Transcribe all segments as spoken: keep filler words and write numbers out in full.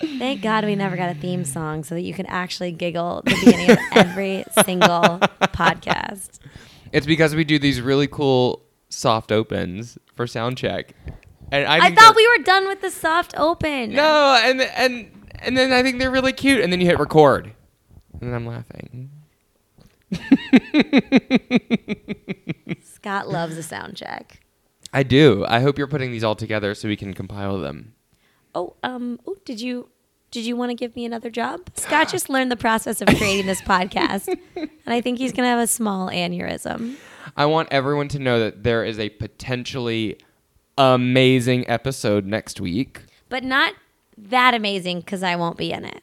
Thank God we never got a theme song so that you can actually giggle at the beginning of every single podcast. It's because we do these really cool soft opens for sound check. And I, I think thought that- we were done with the soft open. No, and and and then I think they're really cute, and then you hit record, and then I'm laughing. Scott loves a sound check. I do. I hope you're putting these all together so we can compile them. Oh, um, oh, did you did you want to give me another job? Scott just learned the process of creating this podcast, and I think he's gonna have a small aneurysm. I want everyone to know that there is a potentially amazing episode next week. But not that amazing because I won't be in it.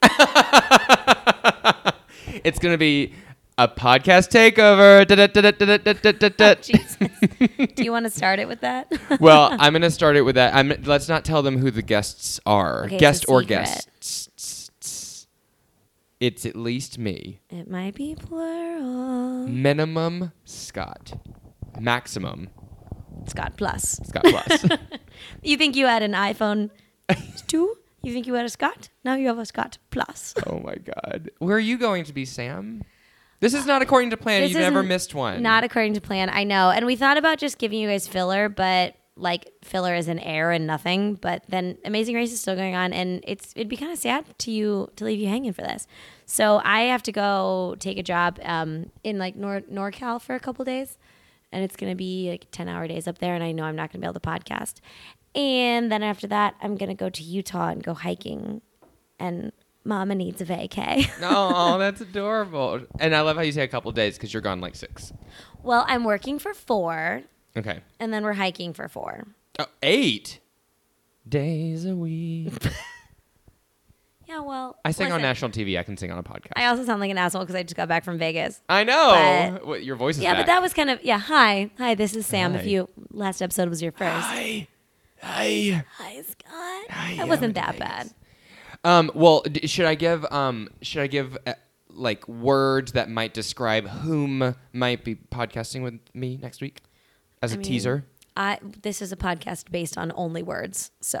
It's going to be a podcast takeover. Da, da, da, da, da, da, da, da, da. Oh, Jesus. Do you want to start it with that? Well, I'm going to start it with that. I'm, let's not tell them who the guests are. Okay, it's Guest a or secret. guests. It's at least me. It might be plural. Minimum Scott. Maximum Scott Plus. Scott Plus. You think you had an iPhone two? You think you had a Scott? Now you have a Scott Plus. Oh my God. Where are you going to be, Sam? This is not according to plan. This You've never isn't- missed one. Not according to plan, I know. And we thought about just giving you guys filler, but like filler is an air and nothing. But then Amazing Race is still going on, and it's it'd be kind of sad to you to leave you hanging for this. So I have to go take a job um, in like Nor- NorCal for a couple days, and it's gonna be like ten hour days up there, and I know I'm not gonna be able to podcast. And then after that, I'm gonna go to Utah and go hiking, and Mama needs a vacay. Oh, that's adorable. And I love how you say a couple of days because you're gone like six. Well, I'm working for four, Okay. and then we're hiking for four. Oh, eight days a week. Yeah, well, I sing on listen, national T V. I can sing on a podcast. I also sound like an asshole because I just got back from Vegas. I know. But- What, your voice is Yeah, back. but that was kind of yeah. Hi, hi. This is Sam. Hi. If you last episode was your first. Hi. Hi. Hi, Scott. Hi, That yeah, wasn't we that did bad. Vegas. Um, well, d- should I give um, should I give uh, like words that might describe whom might be podcasting with me next week as a I mean, teaser? I this is a podcast based on only words, so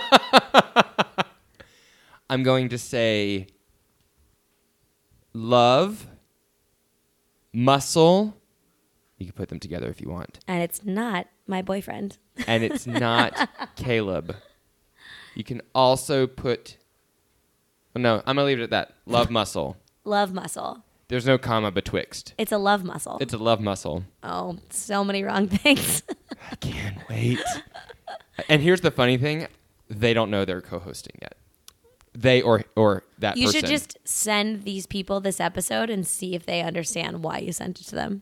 I'm going to say love, muscle. You can put them together if you want. and it's not my boyfriend. And it's not Caleb. You can also put. Oh, no, I'm gonna leave it at that. Love muscle. Love muscle. There's no comma betwixt. It's a love muscle. It's a love muscle. oh, so many wrong things. I can't wait. And here's the funny thing: they don't know they're co-hosting yet. They or or that You person. should just send these people this episode and see if they understand why you sent it to them.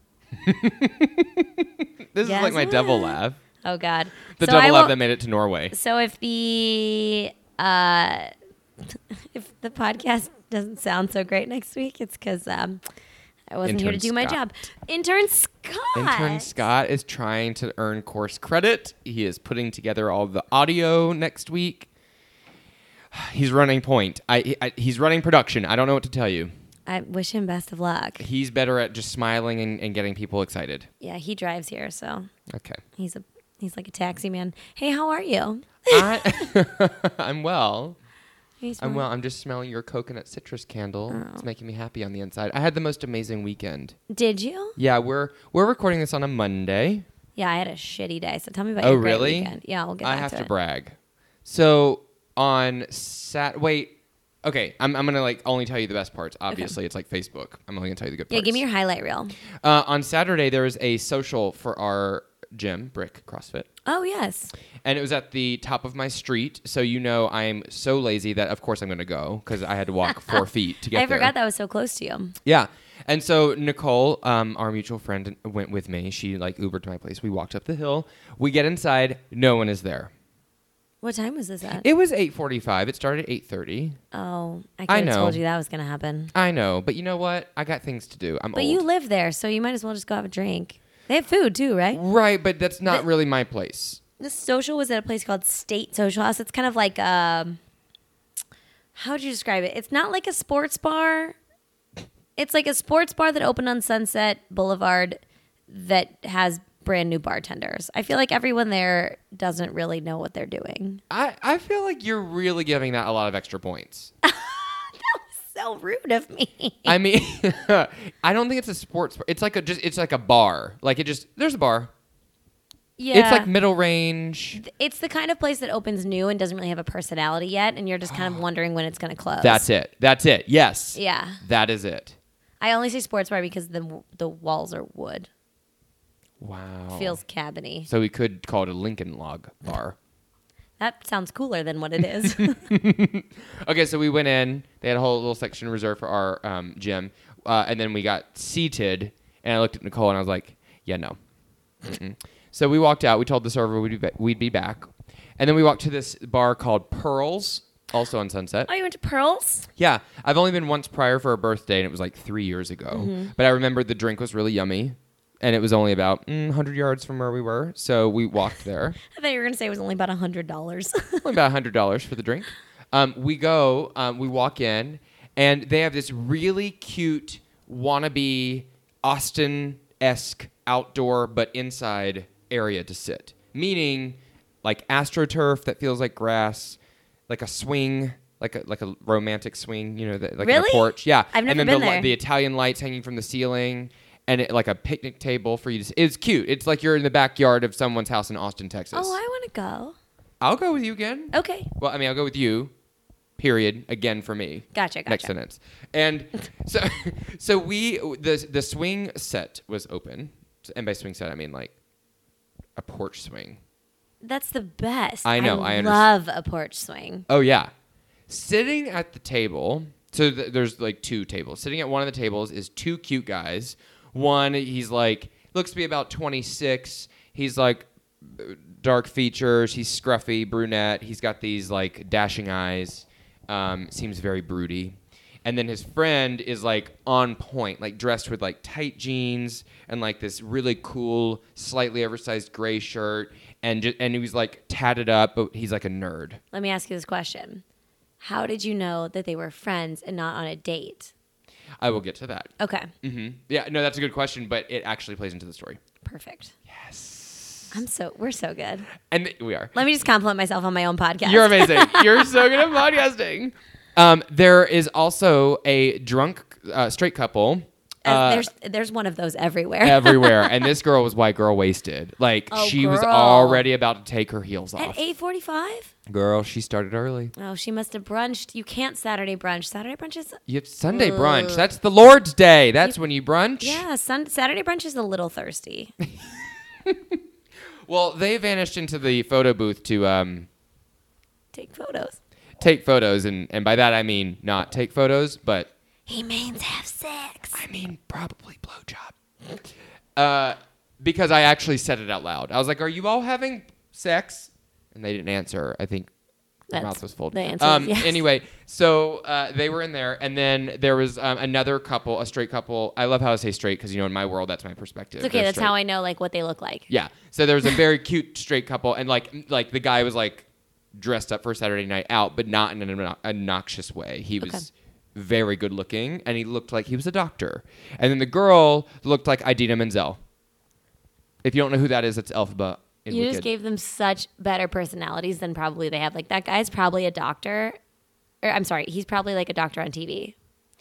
This Guess is like my devil what? laugh. Oh God. The So I devil laugh won't- that made it to Norway. So if the uh, if the podcast doesn't sound so great next week, it's because um, I wasn't here to Intern do my Scott. job. Intern Scott. Intern Scott is trying to earn course credit. He is putting together all the audio next week. He's running point. I, I he's running production. I don't know what to tell you. I wish him best of luck. He's better at just smiling and, and getting people excited. Yeah, he drives here, so Okay. he's a he's like a taxi man. Hey, how are you? I, I'm well. He's I'm fine. well. I'm just smelling your coconut citrus candle. Oh. It's making me happy on the inside. I had the most amazing weekend. Did you? Yeah, we're we're recording this on a Monday. Yeah, I had a shitty day. So tell me about Oh, your great really? weekend. Yeah, we'll get I back have to to it. brag. So on Sat, wait, okay, I'm I'm gonna like only tell you the best parts. Obviously, it's like Facebook. I'm only gonna tell you the good Yeah, parts. give me your highlight reel. Uh, on Saturday, there was a social for our gym, Brick CrossFit, Oh yes. and it was at the top of my street. So you know, I'm so lazy that of course I'm gonna go because I had to walk four feet to get I there. forgot that was so close to you. Yeah. And so Nicole, um, our mutual friend, went with me. She like Ubered to my place. We walked up the hill. We get inside. No one is there. What time was this at? It was eight forty-five. It started at eight thirty. oh, I I could have know. told you that was gonna happen. I know, but you know what? I got things to do. I'm But old. you live there, so you might as well just go have a drink. They have food too, right? Right, but that's not The- really my place. This social was at a place called State Social House. It's kind of like um how would you describe it? It's not like a sports bar. It's like a sports bar that opened on Sunset Boulevard that has brand new bartenders. I feel like everyone there doesn't really know what they're doing. I, I feel like you're really giving that a lot of extra points. So rude of me. I mean, I don't think it's a sports bar. It's like a just it's like a bar. Like it just there's a bar. Yeah. It's like middle range. It's the kind of place that opens new and doesn't really have a personality yet, and you're just kind of wondering when it's going to close. That's it. That's it. Yes. Yeah. That is it. I only say sports bar because the the walls are wood. Wow. Feels cabiny. So we could call it a Lincoln Log bar. That sounds cooler than what it is. Okay, so we went in. They had a whole little section reserved for our um, gym. Uh, and then we got seated. And I looked at Nicole and I was like, yeah, no. Mm-mm. So we walked out. We told the server we'd be, ba- we'd be back. And then we walked to this bar called Pearls, also on Sunset. Oh, you went to Pearls? Yeah. I've only been once prior for a birthday, and it was like three years ago. Mm-hmm. But I remember the drink was really yummy. And it was only about mm, one hundred yards from where we were. So we walked there. I thought you were going to say it was only about one hundred dollars. Only about one hundred dollars for the drink. Um, we go, um, we walk in, and they have this really cute wannabe Austin-esque outdoor but inside area to sit. Meaning like AstroTurf that feels like grass, like a swing, like a like a romantic swing, you know, the, like really? a porch. Yeah. I've never and then been the, there. the Italian lights hanging from the ceiling. And it, like a picnic table for you to sit. It's cute. It's like you're in the backyard of someone's house in Austin, Texas. Oh, I want to go. I'll go with you again. Okay. Well, I mean, I'll go with you, period, again for me. Gotcha, gotcha. Next sentence. And so so we, the, the swing set was open. And by swing set, I mean like a porch swing. That's the best. I know, I, I love a porch swing. Oh, yeah. Sitting at the table, so th- there's like two tables. Sitting at one of the tables is two cute guys. One, he's like, looks to be about twenty-six. He's like dark features. He's scruffy, brunette. He's got these like dashing eyes. Um, seems very broody. And then his friend is like on point, like dressed with like tight jeans and like this really cool, slightly oversized gray shirt. And ju- and he was like tatted up, but he's like a nerd. Let me ask you this question. How did you know that they were friends and not on a date? I will get to that. Okay. Mm-hmm. Yeah, no, that's a good question, but it actually plays into the story. Perfect. Yes. I'm so, we're so good. And th- we are. Let me just compliment myself on my own podcast. You're amazing. You're so good at podcasting. Um, there is also a drunk uh, straight couple. As Uh, there's there's one of those everywhere. everywhere. And this girl was white girl wasted. Like, Oh, she was girl. already about to take her heels At off. eight forty-five? Girl, she started early. Oh, she must have brunched. You can't Saturday brunch. Saturday brunch is, You have Sunday brunch. That's the Lord's Day. That's when you brunch. yeah, sun, Saturday brunch is a little thirsty. Well, they vanished into the photo booth to um, Take photos. take photos. And, and by that, I mean not take photos, but He means have sex. I mean, probably blowjob. Uh, because I actually said it out loud. I was like, "Are you all having sex?" And they didn't answer. I think their That's- mouth was full. the answer is Um, yes. Anyway, so uh, they were in there, and then there was um, another couple, a straight couple. I love how I say straight because you know, in my world, that's my perspective. It's okay. They're That's straight. how I know like what they look like. Yeah. So there was a very cute straight couple, and like like the guy was like dressed up for Saturday night out, but not in an obno- obnoxious way. He was Okay. very good looking, and he looked like he was a doctor. And then the girl looked like Idina Menzel. If you don't know who that is, it's Elphaba in You Wicked. just gave them such better personalities than probably they have. Like that guy's probably a doctor. Or I'm sorry, he's probably like a doctor on T V.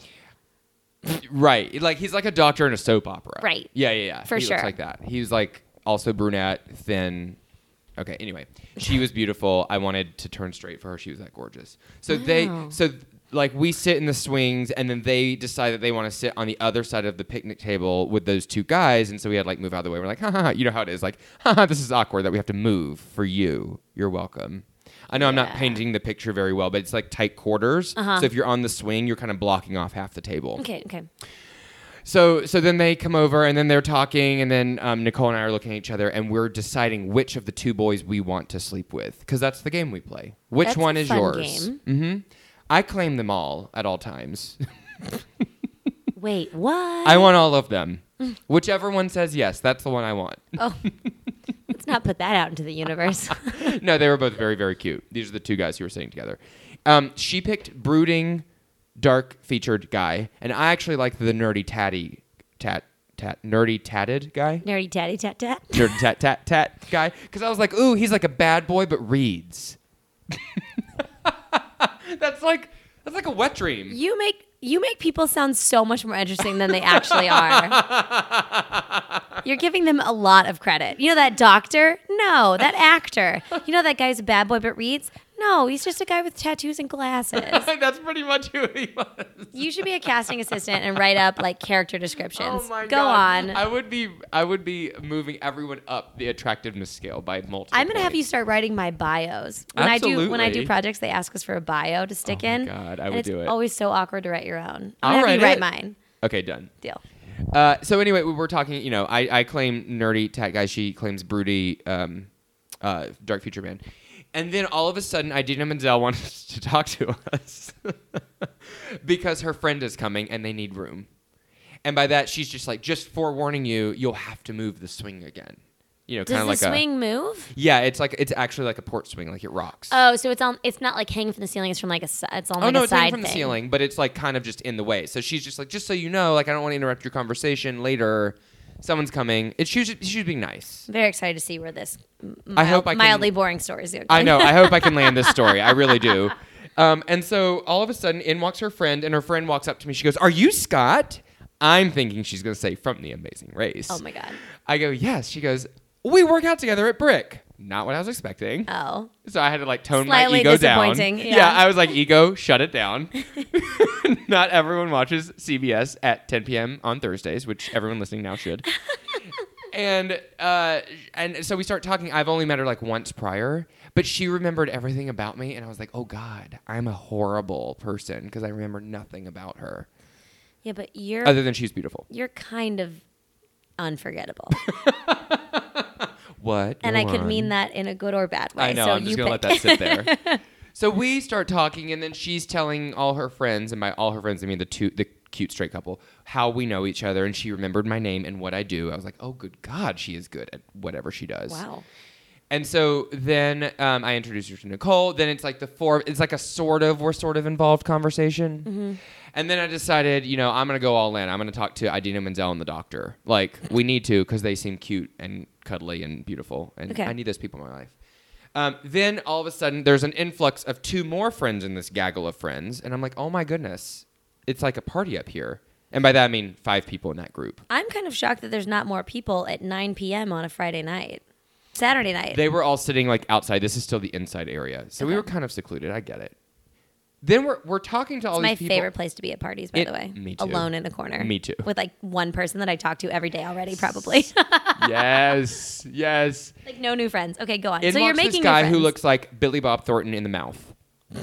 Right. Like he's like a doctor in a soap opera. Right. Yeah, yeah, yeah. For he sure. looks like that. He was like also brunette, thin. Okay, anyway. She was beautiful. I wanted to turn straight for her. She was that gorgeous. So they Wow. so like we sit in the swings, and then they decide that they want to sit on the other side of the picnic table with those two guys, and so we had to like move out of the way. We're like, ha ha, ha. You know how it is, like, ha ha, this is awkward that we have to move for you. You're welcome. I know I'm not Yeah. painting the picture very well, but it's like tight quarters. Uh-huh. So if you're on the swing, you're kind of blocking off half the table. Okay, okay. So so then they come over, and then they're talking, and then um, Nicole and I are looking at each other, and we're deciding which of the two boys we want to sleep with, because that's the game we play. Which That's one a is fun yours? game. Mm-hmm. I claim them all at all times. Wait, what? I want all of them. Whichever one says yes, that's the one I want. Oh, let's not put that out into the universe. No, they were both very, very cute. These are the two guys who were sitting together. Um, she picked brooding, dark-featured guy, and I actually like the nerdy tatty, tat, tat, nerdy tatted guy. Nerdy tatty tat tat. Nerdy tat tat tat guy. Because I was like, ooh, he's like a bad boy, but reads. That's like that's like a wet dream. You make you make people sound so much more interesting than they actually are. You're giving them a lot of credit. You know that doctor? No, that actor. You know that guy's a bad boy but reads? No, he's just a guy with tattoos and glasses. That's pretty much who he was. You should be a casting assistant and write up like character descriptions. Oh my Go God. on. I would be I would be moving everyone up the attractiveness scale by multiple. I'm gonna points. have you start writing my bios. When I do when I do Absolutely. projects, they ask us for a bio to stick Oh my in. God, I and would it's do it. always so awkward to write your own. I'll I'm gonna have you write write it. mine. Okay, done. Deal. Uh, so anyway, we were talking. You know, I, I claim nerdy tat guy. She claims broody, um, uh, dark future man. And then all of a sudden, Idina Menzel wanted to talk to us because her friend is coming and they need room. And by that, she's just like, just forewarning you, you'll have to move the swing again. You know, Does kind the of like swing a move? yeah. It's like it's actually like a port swing, like it rocks. Oh, so it's on. It's not like hanging from the ceiling. It's from like a. si- It's on Oh like no, a it's side hanging from the thing. ceiling, but it's like kind of just in the way. So she's just like, just so you know, like I don't want to interrupt your conversation later. Someone's coming. It's she's she's being nice. Very excited to see where this m- I mild, hope I can- mildly boring story is going. I know. I hope I can land this story. I really do. Um, and so all of a sudden, in walks her friend, and her friend walks up to me. She goes, "Are you Scott?" I'm thinking she's going to say from The Amazing Race. Oh my God. I go, "Yes." She goes, "We work out together at Brick." Not what I was expecting. Oh. So I had to like tone Slightly my ego down. disappointing, yeah. I was like, ego, shut it down. Not everyone watches C B S at ten p.m. on Thursdays, which everyone listening now should. And uh, and so we start talking. I've only met her like once prior, but she remembered everything about me, and I was like, oh God, I'm a horrible person because I remember nothing about her Yeah, but you're other than she's beautiful. you're kind of unforgettable, What? and Go I could on. mean that in a good or bad way. I know. So I'm just you gonna let pick. that sit there. So we start talking, and then she's telling all her friends, and by all her friends I mean the two, the cute straight couple, how we know each other, and she remembered my name and what I do. I was like, oh, good God, she is good at whatever she does. Wow. And so then um, I introduced her to Nicole. Then it's like the four. It's like a sort of we're sort of involved conversation. Mm-hmm. And then I decided, you know, I'm gonna go all in. I'm gonna talk to Idina Menzel and the doctor. Like we need to because they seem cute and cuddly and beautiful, and Okay. I need those people in my life. Um, then all of a sudden, there's an influx of two more friends in this gaggle of friends, and I'm like, oh my goodness, it's like a party up here. And by that I mean five people in that group. I'm kind of shocked that there's not more people at nine p.m. on a Friday night, Saturday night. They were all sitting like outside. This is still the inside area, so we Okay. were kind of secluded. I get it. Then we're we're talking to all It's these my people. favorite place to be at parties, by It- the way. me too. Alone in a corner. Me too. With like one person that I talk to every day already, probably. Yes, yes. Like no new friends. Okay, go on. In so you're walks making this new guy who friends. looks like Billy Bob Thornton in the mouth.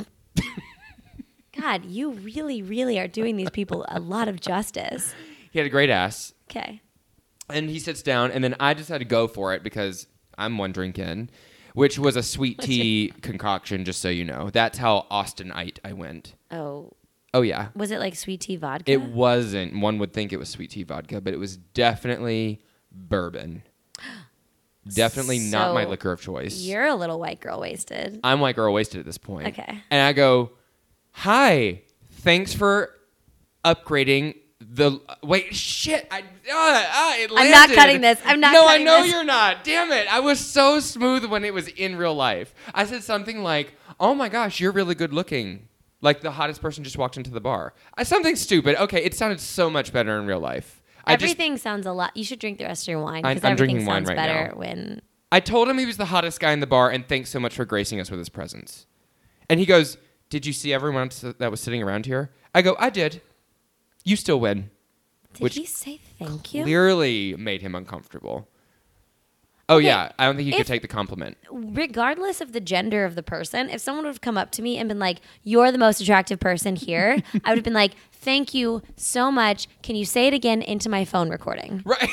God, you really, really are doing these people a lot of justice. He had a great ass. Okay. And he sits down, and then I decided to go for it because I'm one drink in, which was a sweet tea concoction, just so you know. That's how Austinite I went. Oh, Oh, yeah. was it like sweet tea vodka? It wasn't. One would think it was sweet tea vodka, but it was definitely bourbon. Definitely not my So liquor of choice. You're a little white girl wasted. I'm white girl wasted at this point. Okay. And I go, hi, thanks for upgrading the. Wait, shit. I, uh, uh, it I'm not landed. cutting this. I'm not No, cutting I know this. you're not. Damn it. I was so smooth when it was in real life. I said something like, oh my gosh, you're really good looking. Like the hottest person just walked into the bar. I, something stupid. Okay, it sounded so much better in real life. I just, Everything sounds a lot. You should drink the rest of your wine I'm- because I'm everything drinking wine sounds right better now. when. I told him he was the hottest guy in the bar, and thanks so much for gracing us with his presence. And he goes, did you see everyone else that was sitting around here? I go, I did. You still win. Did Which he say thank you? Clearly made him uncomfortable. Oh, Okay, yeah. I don't think he could if- take the compliment. Regardless of the gender of the person, if someone would have come up to me and been like, "You're the most attractive person here," I would have been like, "Thank you so much. Can you say it again into my phone recording?" Right.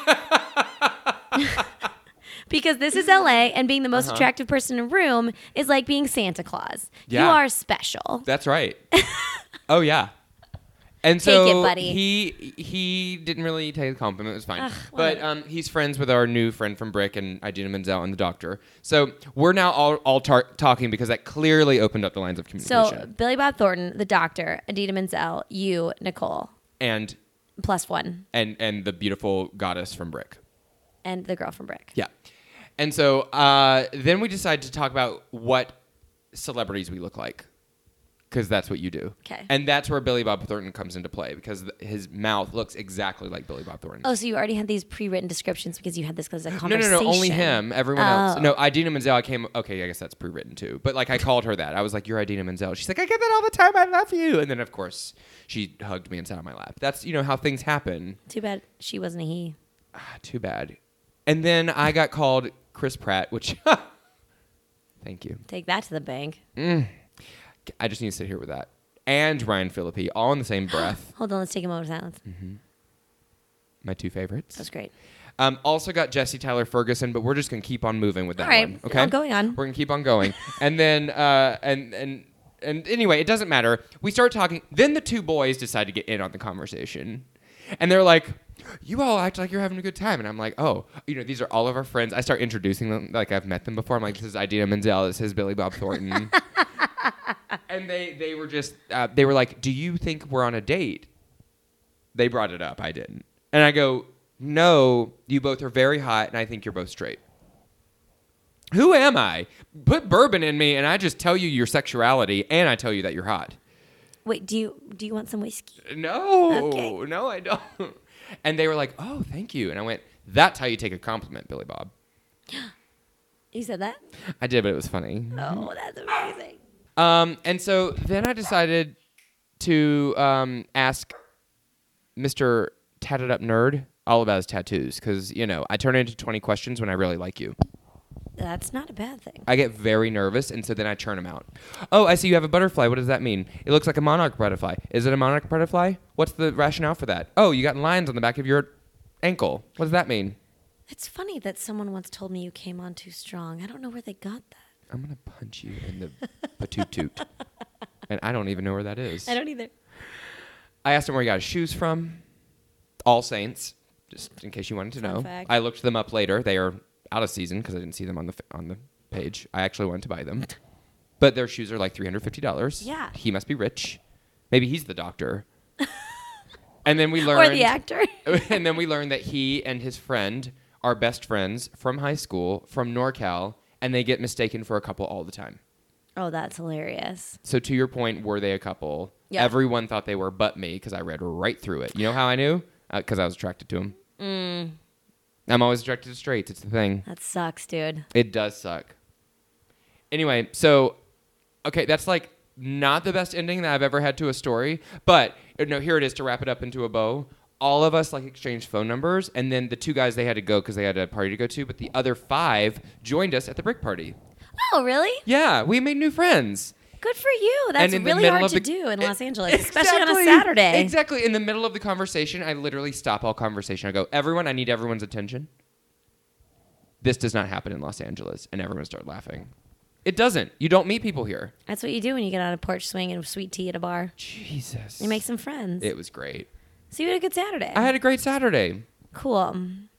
Because this is L A, and being the most Uh-huh. attractive person in a room is like being Santa Claus. You Yeah. are special. That's right. Oh, yeah. And Take so it, buddy. he he didn't really take the compliment. It was fine. Ugh, but whatever. um, he's friends with our new friend from Brick and Idina Menzel and the doctor. So we're now all, all tar- talking because that clearly opened up the lines of communication. So Billy Bob Thornton, the doctor, Adita Menzel, you, Nicole, and Plus one. and and the beautiful goddess from Brick. And the girl from Brick. Yeah. And so uh, then we decided to talk about what celebrities we look like, because that's what you do. Okay. And that's where Billy Bob Thornton comes into play, because th- his mouth looks exactly like Billy Bob Thornton. Oh, so you already had these pre-written descriptions because you had this as a No, conversation. no, no, only him. Everyone Oh. else. No, Idina Menzel, I came, okay, I guess that's pre-written too. But like I called her that. I was like, you're Idina Menzel. She's like, I get that all the time. I love you. And then, of course, she hugged me and sat on my lap. That's, you know, how things happen. Too bad she wasn't a he. Ah, too bad. And then I got called Chris Pratt, which, thank you. Take that to the bank. Mm. I just need to sit here with that. And Ryan Phillippe, all in the same breath. Hold on, let's take a moment of silence. Mm-hmm. My two favorites. That's great. Um, also got Jesse Tyler Ferguson, but we're just gonna keep on moving with that All right, one. Okay, I'm going on. We're gonna keep on going, and then uh, and and and anyway, it doesn't matter. We start talking. Then the two boys decide to get in on the conversation, and they're like, "You all act like you're having a good time," and I'm like, "Oh, you know, these are all of our friends." I start introducing them like I've met them before. I'm like, "This is Idina Menzel. This is Billy Bob Thornton." And they, they were just, uh, they were like, do you think we're on a date? They brought it up. I didn't. And I go, no, you both are very hot, and I think you're both straight. Who am I? Put bourbon in me, and I just tell you your sexuality, and I tell you that you're hot. Wait, do you do you want some whiskey? No, Okay. no, I don't. And they were like, oh, thank you. And I went, that's how you take a compliment, Billy Bob. You said that? I did, but it was funny. Oh, that's amazing. Um, and so then I decided to um, ask Mister Tatted Up Nerd all about his tattoos, because, you know, I turn into twenty questions when I really like you. That's not a bad thing. I get very nervous, and so then I churn them out. Oh, I see you have a butterfly. What does that mean? It looks like a monarch butterfly. Is it a monarch butterfly? What's the rationale for that? Oh, you got lines on the back of your ankle. What does that mean? It's funny that someone once told me you came on too strong. I don't know where they got that. I'm going to punch you in the patoot-toot. And I don't even know where that is. I don't either. I asked him where he got his shoes from. All Saints, just in case you wanted to Fun know. fact. I looked them up later. They are out of season because I didn't see them on the f- on the page. I actually wanted to buy them. But their shoes are like three hundred fifty dollars. Yeah. He must be rich. Maybe he's the doctor. And then we learned... Or the actor. And then we learned that he and his friend are best friends from high school, from NorCal, and they get mistaken for a couple all the time. Oh, that's hilarious. So to your point, were they a couple? Yeah. Everyone thought they were but me because I read right through it. You know how I knew? Because I was attracted to him. Mm, I'm always attracted to straights. It's the thing. that sucks, dude. It does suck. Anyway, so, okay, that's like not the best ending that I've ever had to a story. But, no, here it is to wrap it up into a bow. All of us like exchanged phone numbers, and then the two guys, they had to go because they had a party to go to, but the other five joined us at the brick party. Oh, really? Yeah, we made new friends. Good for you. That's And in the really middle hard of to the- do in e- Los Angeles, especially on a Exactly. Saturday. Exactly. In the middle of the conversation, I literally stop all conversation. I go, everyone, I need everyone's attention. This does not happen in Los Angeles. And everyone started laughing. It doesn't. You don't meet people here. That's what you do when you get on a porch swing and sweet tea at a bar. Jesus. You make some friends. It was great. So you had a good Saturday. I had a great Saturday. Cool.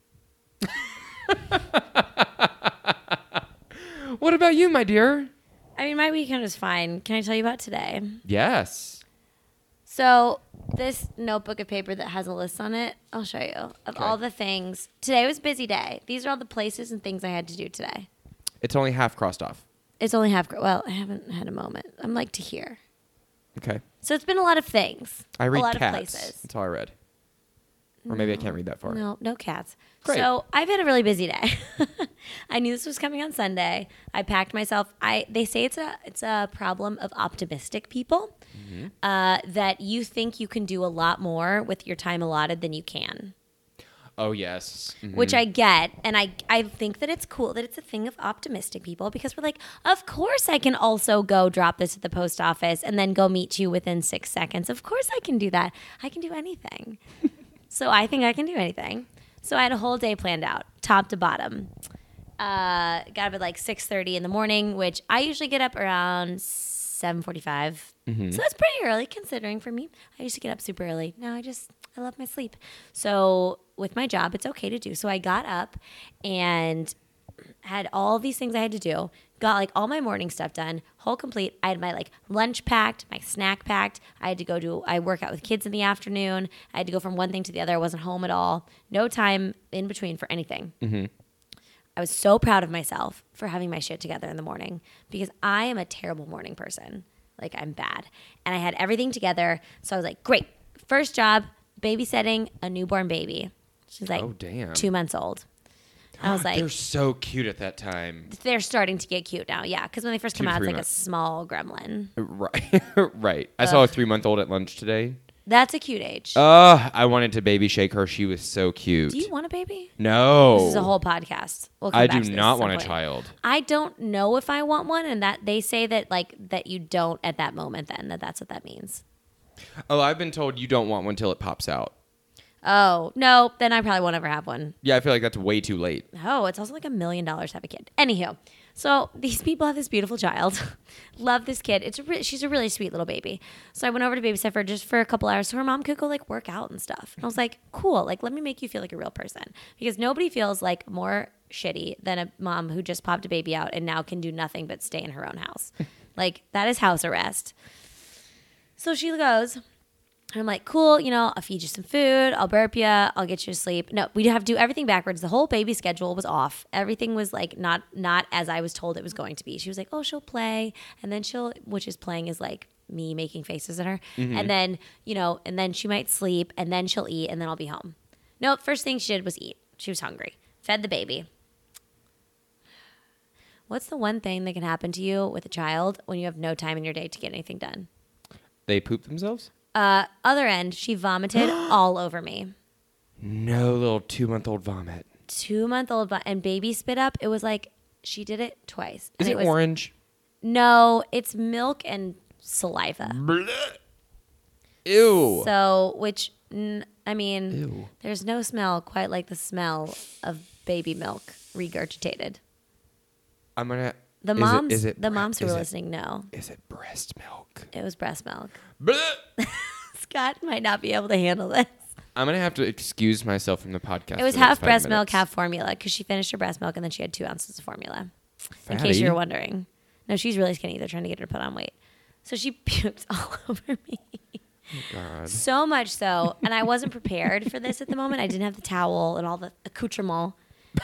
What about you, my dear? I mean, my weekend was fine. Can I tell you about today? Yes. So this notebook of paper that has a list on it, I'll show you, of Okay. all the things. Today was a busy day. These are all the places and things I had to do today. It's only half crossed off. It's only half, well, I haven't had a moment. I'm like to hear. Okay. So it's been a lot of things. I read a lot cats. of places. That's all I read. Or maybe I can't read that far. No, no cats. Great. So I've had a really busy day. I knew this was coming on Sunday. I packed myself. I they say it's a it's a problem of optimistic people, Mm-hmm. uh, that you think you can do a lot more with your time allotted than you can. Oh, yes. Mhm. Which I get, and I I think that it's cool that it's a thing of optimistic people, because we're like, of course I can also go drop this at the post office and then go meet you within six seconds. Of course I can do that. I can do anything. So I think I can do anything. So I had a whole day planned out, top to bottom. Uh, got up at like six thirty in the morning, which I usually get up around seven forty-five. Mm-hmm. So that's pretty early considering for me. I used to get up super early. Now I just, I love my sleep. So with my job, it's okay to do. So I got up and had all these things I had to do. got like all my morning stuff done, whole complete. I had my like lunch packed, my snack packed. I had to go do, I work out with kids in the afternoon. I had to go from one thing to the other. I wasn't home at all. No time in between for anything. Mm-hmm. I was so proud of myself for having my shit together in the morning because I am a terrible morning person. Like I'm bad. And I had everything together. So I was like, great. First job, babysitting a newborn baby. She's like oh, damn. two months old. I was like, they're so cute at that time. They're starting to get cute now. Yeah. Because when they first come Two, out, it's three like months. a small gremlin. Right. right. I saw a three-month-old at lunch today. That's a cute age. Uh, I wanted to baby shake her. She was so cute. Do you want a baby? No. This is a whole podcast. We'll come I back do to this not at some want a point. child. I don't know if I want one, and that they say that like that you don't at that moment. Then that that's what that means. Oh, I've been told you don't want one till it pops out. Oh no, then I probably won't ever have one. Yeah, I feel like that's way too late. Oh, it's also like a million dollars to have a kid. Anywho, so these people have this beautiful child. Love this kid. It's a re- she's a really sweet little baby. So I went over to babysit for just for a couple hours so her mom could go like work out and stuff. And I was like, cool. Like, let me make you feel like a real person because nobody feels like more shitty than a mom who just popped a baby out and now can do nothing but stay in her own house. Like that is house arrest. So she goes. And I'm like, cool, you know, I'll feed you some food. I'll burp you. I'll get you to sleep. No, we have to do everything backwards. The whole baby schedule was off. Everything was like not not as I was told it was going to be. She was like, oh, she'll play. And then she'll, which is playing is like me making faces at her. Mm-hmm. And then, you know, and then she might sleep and then she'll eat and then I'll be home. No, first thing she did was eat. She was hungry. Fed the baby. What's the one thing that can happen to you with a child when you have no time in your day to get anything done? They poop themselves? Uh, other end, she vomited all over me. No little two-month-old vomit. Two-month-old vo- and baby spit up. It was like she did it twice. Is And it, was, orange? No, it's milk and saliva. Blech. Ew. So, which n- I mean, Ew. there's no smell quite like the smell of baby milk regurgitated. I'm gonna. The is moms, it, is it the bre- moms who is were it- listening know Is it breast milk? it was breast milk. Blech. Scott might not be able to handle this. I'm gonna have to excuse myself from the podcast. It was for the next half five breast milk, minutes. half formula because she finished her breast milk and then she had two ounces of formula. In Fatty. case you were wondering. No, she's really skinny. They're trying to get her to put on weight. So she puked all over me. Oh, God. So much so. And I wasn't prepared for this at the moment. I didn't have the towel and all the accoutrement.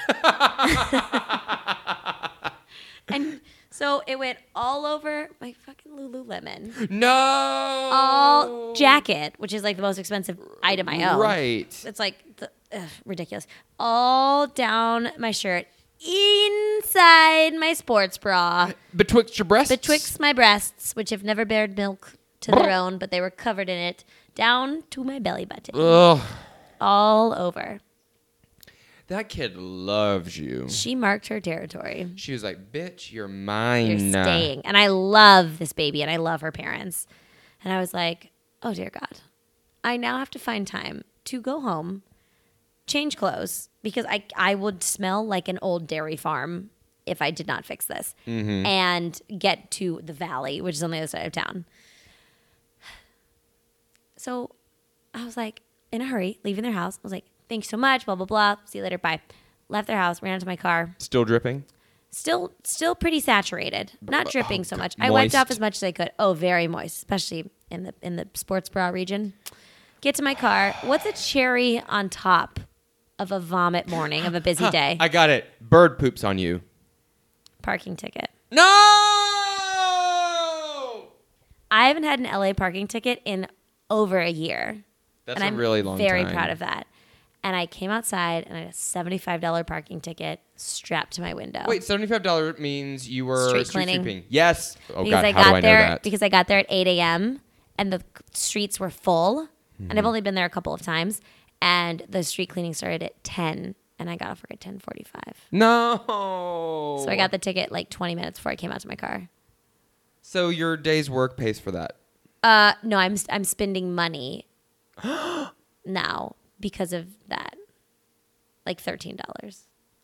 And so it went all over my fucking Lululemon. No. All jacket, which is like the most expensive item I own. Right. It's like the, ugh, ridiculous. All down my shirt, inside my sports bra, Betwixt your breasts. betwixt my breasts, which have never bared milk to their own, but they were covered in it, down to my belly button, Ugh. all over. That kid loves you. She marked her territory. She was like, "Bitch, you're mine." You're staying. And I love this baby and I love her parents. And I was like, oh, dear God. I now have to find time to go home, change clothes, because I, I would smell like an old dairy farm if I did not fix this, Mm-hmm. and get to the valley, which is on the other side of town. So I was like, in a hurry, leaving their house. I was like, thanks so much, blah, blah, blah. See you later, bye. Left their house, ran into my car. Still dripping. Still, still pretty saturated. Not dripping so much. I Moist. wiped off as much as I could. Oh, very moist, especially in the in the sports bra region. Get to my car. What's a cherry on top of a vomit morning of a busy day? I got it. Bird poops on you. Parking ticket. No. I haven't had an L A parking ticket in over a year. That's and a I'm really long very time. proud of that. And I came outside and I had a seventy-five dollars parking ticket strapped to my window. Wait, seventy-five dollars means you were Street street cleaning. sweeping. Yes. Oh because God, I how got do I there know that? because I got there at eight a.m. and the streets were full. Mm-hmm. And I've only been there a couple of times. And the street cleaning started at ten, and I got off work at ten forty-five. No. So I got the ticket like twenty minutes before I came out to my car. So your day's work pays for that. Uh, no, I'm I'm spending money now because of that, like thirteen dollars.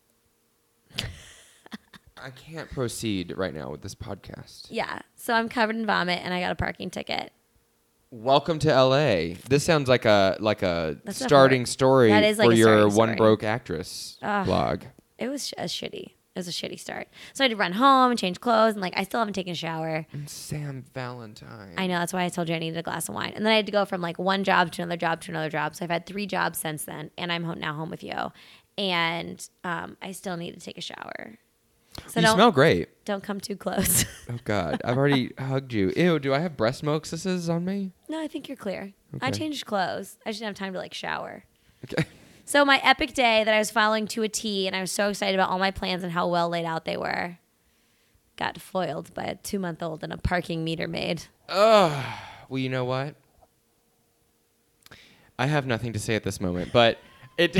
I can't proceed right now with this podcast. Yeah, so I'm covered in vomit, and I got a parking ticket. Welcome to L A. This sounds like a like a That's a starting horror- story That is like for a your starting One story. Broke Actress Ugh. blog. It was sh- a shitty. It was a shitty start. So I had to run home and change clothes, and like I still haven't taken a shower. And Sam Valentine. I know, that's why I told you I needed a glass of wine. And then I had to go from like one job to another job to another job. So I've had three jobs since then, and I'm home, now home with you. And um, I still need to take a shower. So you don't, smell great. Don't come too close. Oh, God. I've already hugged you. Ew, do I have breast milk cisses on me? No, I think you're clear. Okay. I changed clothes. I just didn't have time to like shower. Okay. So my epic day that I was following to a T, and I was so excited about all my plans and how well laid out they were, got foiled by a two-month-old and a parking meter maid. Ugh. Well, you know what? I have nothing to say at this moment, but it...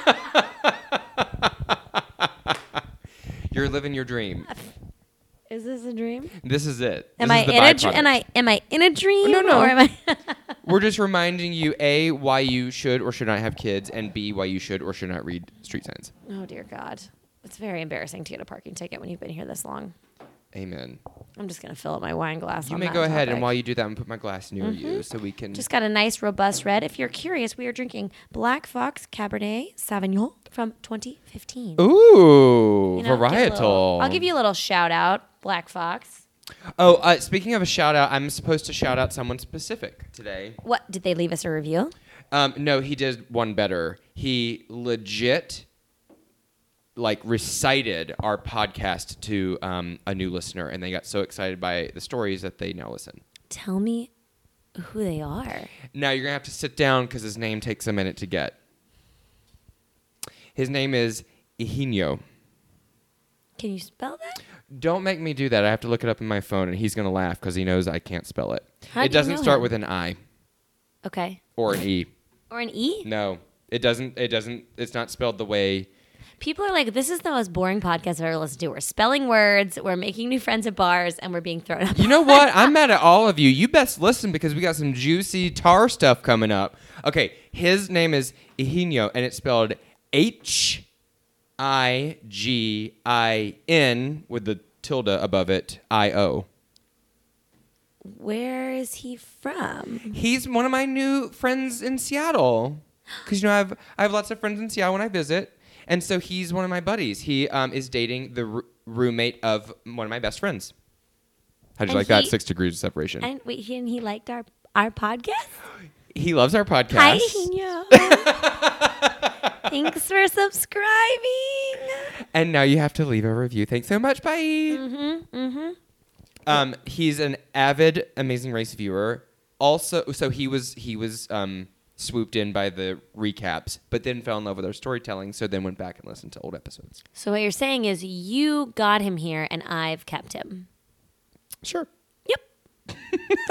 You're living your dream. Is this a dream? This is it. Am this I is the in a byproduct. dream? Am I am I in a dream? No, no. Or am I We're just reminding you, A, why you should or should not have kids, and B, why you should or should not read street signs. Oh dear God, it's very embarrassing to get a parking ticket when you've been here this long. Amen. I'm just gonna fill up my wine glass. You on may that go ahead, topic. and while you do that, I'm put my glass near Mm-hmm. you so we can. Just got a nice robust red. If you're curious, we are drinking Black Fox Cabernet Sauvignon from twenty fifteen. Ooh, You know, give a varietal. little- I'll give you a little shout out, Black Fox. Oh, uh, speaking of a shout out, I'm supposed to shout out someone specific today. What did they leave us a review? Um, no, he did one better. He legit, like, recited our podcast to um, a new listener, and they got so excited by the stories that they now listen. Tell me who they are. Now you're gonna have to sit down because his name takes a minute to get. His name is Ihinio. Can you spell that? Don't make me do that. I have to look it up in my phone, and he's gonna laugh because he knows I can't spell it. How It do you doesn't know start him? with an I Okay. or an E. Or an E? No, it doesn't. It doesn't. It's not spelled the way. People are like, this is the most boring podcast I've ever listened to. We're spelling words, we're making new friends at bars, and we're being thrown up. You know what? I'm mad at all of you. You best listen because we got some juicy tar stuff coming up. Okay, his name is Ihinio, and it's spelled H I G I N with the tilde above it, I O. Where is he from? He's one of my new friends in Seattle. Because, you know, I have, I have lots of friends in Seattle when I visit. And so he's one of my buddies. He um, is dating the r- roommate of one of my best friends. How'd you And like that? he- Six degrees of separation. And wait, he, and he liked our our podcast? He loves our podcast. Hi, Hino. Thanks for subscribing. And now you have to leave a review. Thanks so much. Bye. Mm-hmm, mm-hmm. Um, he's an avid Amazing Race viewer. Also, so he was he was um, swooped in by the recaps, but then fell in love with our storytelling. So then went back and listened to old episodes. So what you're saying is you got him here and I've kept him. Sure. Yep.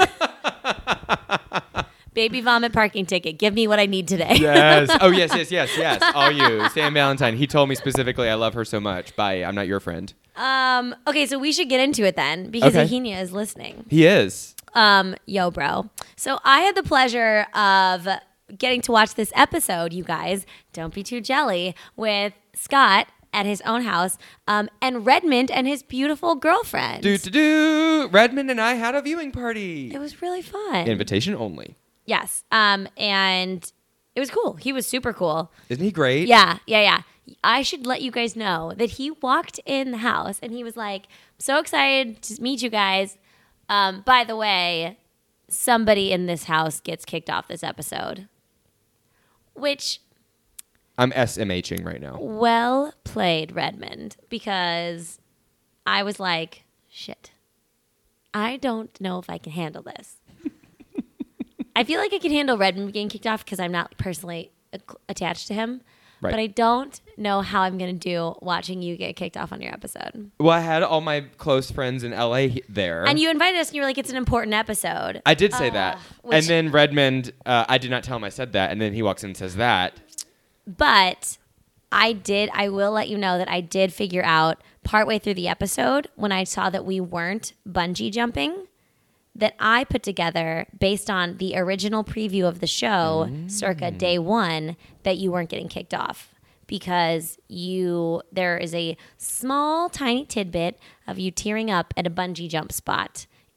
Baby vomit parking ticket. Give me what I need today. Yes. Oh, yes, yes, yes, yes. All you. Sam Valentine. He told me specifically, I love her so much. Bye. I'm not your friend. Um. Okay, so we should get into it then because Okay. Ahinia is listening. He is. Um. Yo, bro. So I had the pleasure of getting to watch this episode, you guys. Don't be too jelly, with Scott at his own house, um, and Redmond and his beautiful girlfriend. Do, do, do. Redmond and I had a viewing party. It was really fun. Invitation only. Yes. Um. And it was cool. He was super cool. Isn't he great? Yeah, yeah, yeah. I should let you guys know that he walked in the house and he was like, so excited to meet you guys. Um, by the way, somebody in this house gets kicked off this episode. Which, I'm SMHing right now. well played, Redmond, because I was like, shit, I don't know if I can handle this. I feel like I can handle Redmond getting kicked off because I'm not personally a- attached to him. Right. But I don't know how I'm going to do watching you get kicked off on your episode. Well, I had all my close friends in L A he- there. And you invited us and you were like, it's an important episode. I did say Uh, that. which- And then Redmond, uh, I did not tell him I said that. And then he walks in and says that. But I did, I will let you know that I did figure out partway through the episode when I saw that we weren't bungee jumping, that I put together based on the original preview of the show, Mm. circa day one, that you weren't getting kicked off because you there is a small, tiny tidbit of you tearing up at a bungee jump spot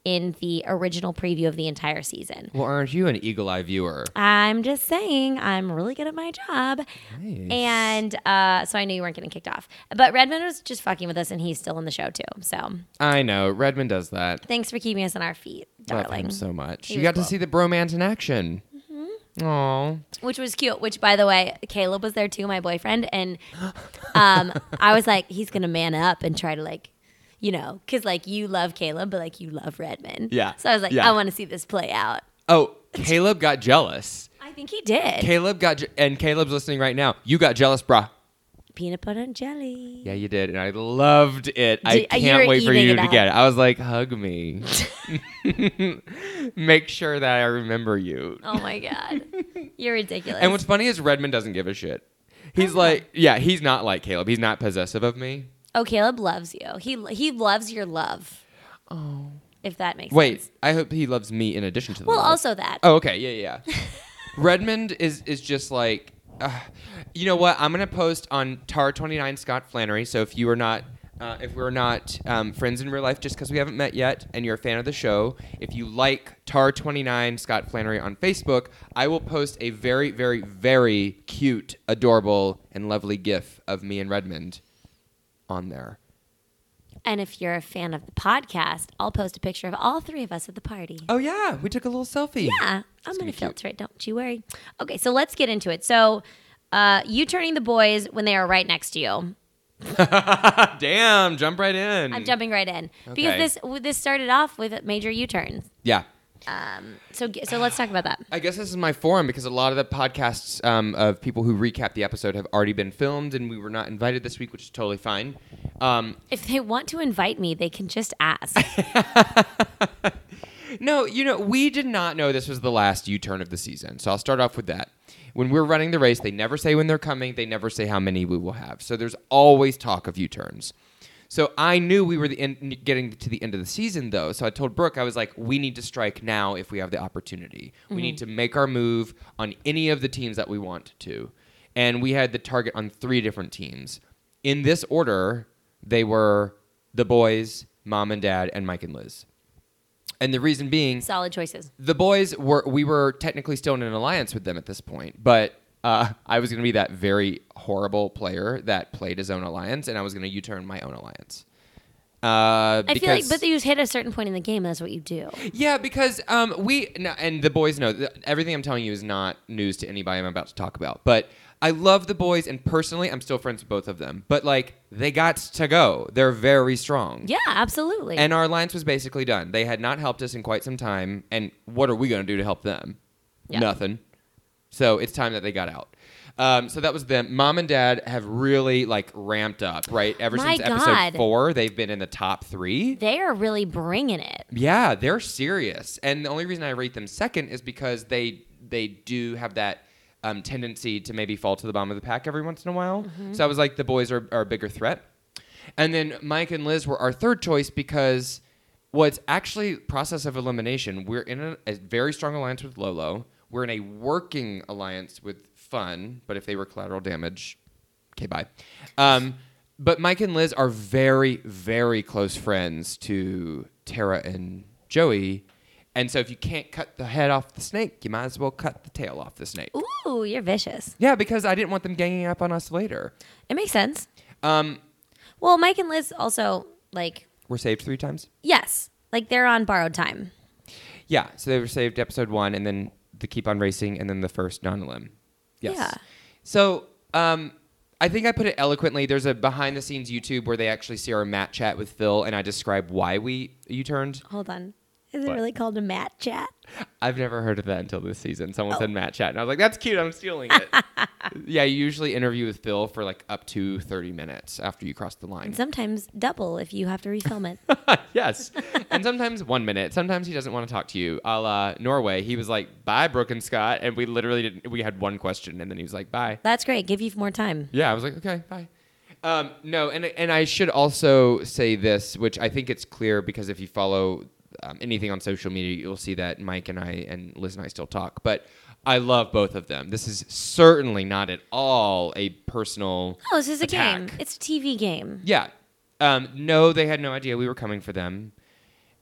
in the original preview of the entire season. Well, aren't you an eagle eye viewer? I'm just saying, I'm really good at my job. Nice. And uh, so I knew you weren't getting kicked off. But Redmond was just fucking with us, and he's still in the show, too. So I know. Redmond does that. thanks for keeping us on our feet, Love darling. him so much. He You was got cool. to see the bromance in action. Mm-hmm. Aw. Which was cute. Which, by the way, Caleb was there, too, my boyfriend. And um, I was like, he's going to man up and try to, like, you know, because, like, you love Caleb, but, like, you love Redmond. Yeah. So I was like, Yeah. I want to see this play out. Oh, Caleb got jealous. I think he did. Caleb got, je- and Caleb's listening right now. You got jealous, brah. Peanut butter and jelly. Yeah, you did, and I loved it. I Did- uh, you can't were wait for eating you it to up. get it. I was like, hug me. Make sure that I remember you. Oh, my God. You're ridiculous. And what's funny is Redmond doesn't give a shit. He's like, yeah, he's not like Caleb. He's not possessive of me. Oh, Caleb loves you. He he loves your love. Oh. If that makes Wait, sense. I hope he loves me in addition to the Well, love. also that. Oh, okay. Yeah, yeah. Redmond is is just like, uh, you know what? I'm gonna post on Tar twenty-nine Scott Flannery. So if you are not, uh, if we're not um, friends in real life, just because we haven't met yet, and you're a fan of the show, if you like Tar twenty-nine Scott Flannery on Facebook, I will post a very, very, very cute, adorable, and lovely GIF of me and Redmond on there. And if you're a fan of the podcast, I'll post a picture of all three of us at the party. Oh yeah, we took a little selfie. Yeah, I'm gonna going be to filter it. Don't you worry. Okay, so let's get into it. So, uh, you turning the boys when they are right next to you. Damn, jump right in. I'm jumping right in because Okay. this this started off with major U-turns. Yeah. Um, so so let's talk about that. I guess this is my forum because a lot of the podcasts um, of people who recap the episode have already been filmed, and we were not invited this week, which is totally fine. Um, If they want to invite me, they can just ask. no, you know, we did not know this was the last U-turn of the season, so I'll start off with that. When we're running the race, they never say when they're coming. They never say how many we will have. So there's always talk of U-turns. So I knew we were the end, getting to the end of the season, though. So I told Brooke, I was like, we need to strike now if we have the opportunity. Mm-hmm. We need to make our move on any of the teams that we want to. And we had the target on three different teams. In this order, they were the boys, Mom and Dad, and Mike and Liz. And the reason being, Solid choices. the boys were, we were technically still in an alliance with them at this point, but uh, I was going to be that very horrible player that played his own alliance, and I was going to U-turn my own alliance. Uh, I feel like, but you hit a certain point in the game. That's what you do. Yeah, because um, we, no, and the boys know, th- everything I'm telling you is not news to anybody I'm about to talk about, but I love the boys, and personally, I'm still friends with both of them, but like, they got to go. They're very strong. Yeah, absolutely. And our alliance was basically done. They had not helped us in quite some time, and what are we going to do to help them? Yeah. Nothing. So it's time that they got out. Um, so that was them. Mom and Dad have really like ramped up, right? Ever My since episode God. four, they've been in the top three. They are really bringing it. Yeah, they're serious. And the only reason I rate them second is because they they do have that um, tendency to maybe fall to the bottom of the pack every once in a while. Mm-hmm. So I was like, the boys are, are a bigger threat. And then Mike and Liz were our third choice because, well, it's actually process of elimination. We're in a, a very strong alliance with Lolo. We're in a working alliance with Fun, but if they were collateral damage, okay, bye. Um, but Mike and Liz are very, very close friends to Tara and Joey. And so if you can't cut the head off the snake, you might as well cut the tail off the snake. Ooh, you're vicious. Yeah, because I didn't want them ganging up on us later. It makes sense. Um, Well, Mike and Liz also, like, we're saved three times? yes, like they're on borrowed time. Yeah, so they were saved episode one, and then the Keep on Racing, and then the first non-limb. Yes. Yeah. So um, I think I put it eloquently. There's a behind-the-scenes YouTube where they actually see our Matt chat with Phil, and I describe why we U-turned. Hold on. Is it What? really called a mat chat? I've never heard of that until this season. Someone Oh. said Matt chat, and I was like, that's cute. I'm stealing it. Yeah, you usually interview with Phil for like up to thirty minutes after you cross the line. And sometimes double if you have to refilm it. Yes. And sometimes one minute. Sometimes he doesn't want to talk to you. A la Norway. He was like, bye, Brooke and Scott. And we literally didn't, we had one question, and then he was like, bye. That's great. Give you more time. Yeah, I was like, okay, bye. Um, no, and and I should also say this, which I think it's clear because if you follow um, anything on social media, you'll see that Mike and I and Liz and I still talk. But I love both of them. This is certainly not at all a personal Oh, this is a attack. game. It's a T V game. Yeah. Um, no, they had no idea we were coming for them.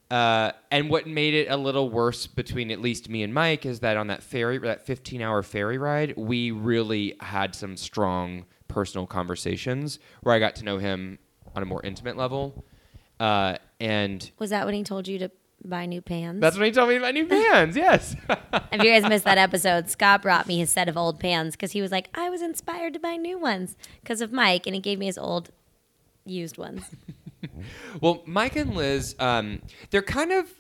Uh, and what made it a little worse between at least me and Mike is that on that ferry, that fifteen-hour ferry ride, we really had some strong personal conversations where I got to know him on a more intimate level. Uh, and Was that when he told you to buy new pans? that's when he told me about new pans. Yes. If you guys missed that episode, Scott brought me his set of old pans because he was like, I was inspired to buy new ones because of Mike, and he gave me his old used ones. Well, Mike and Liz, um, they're kind of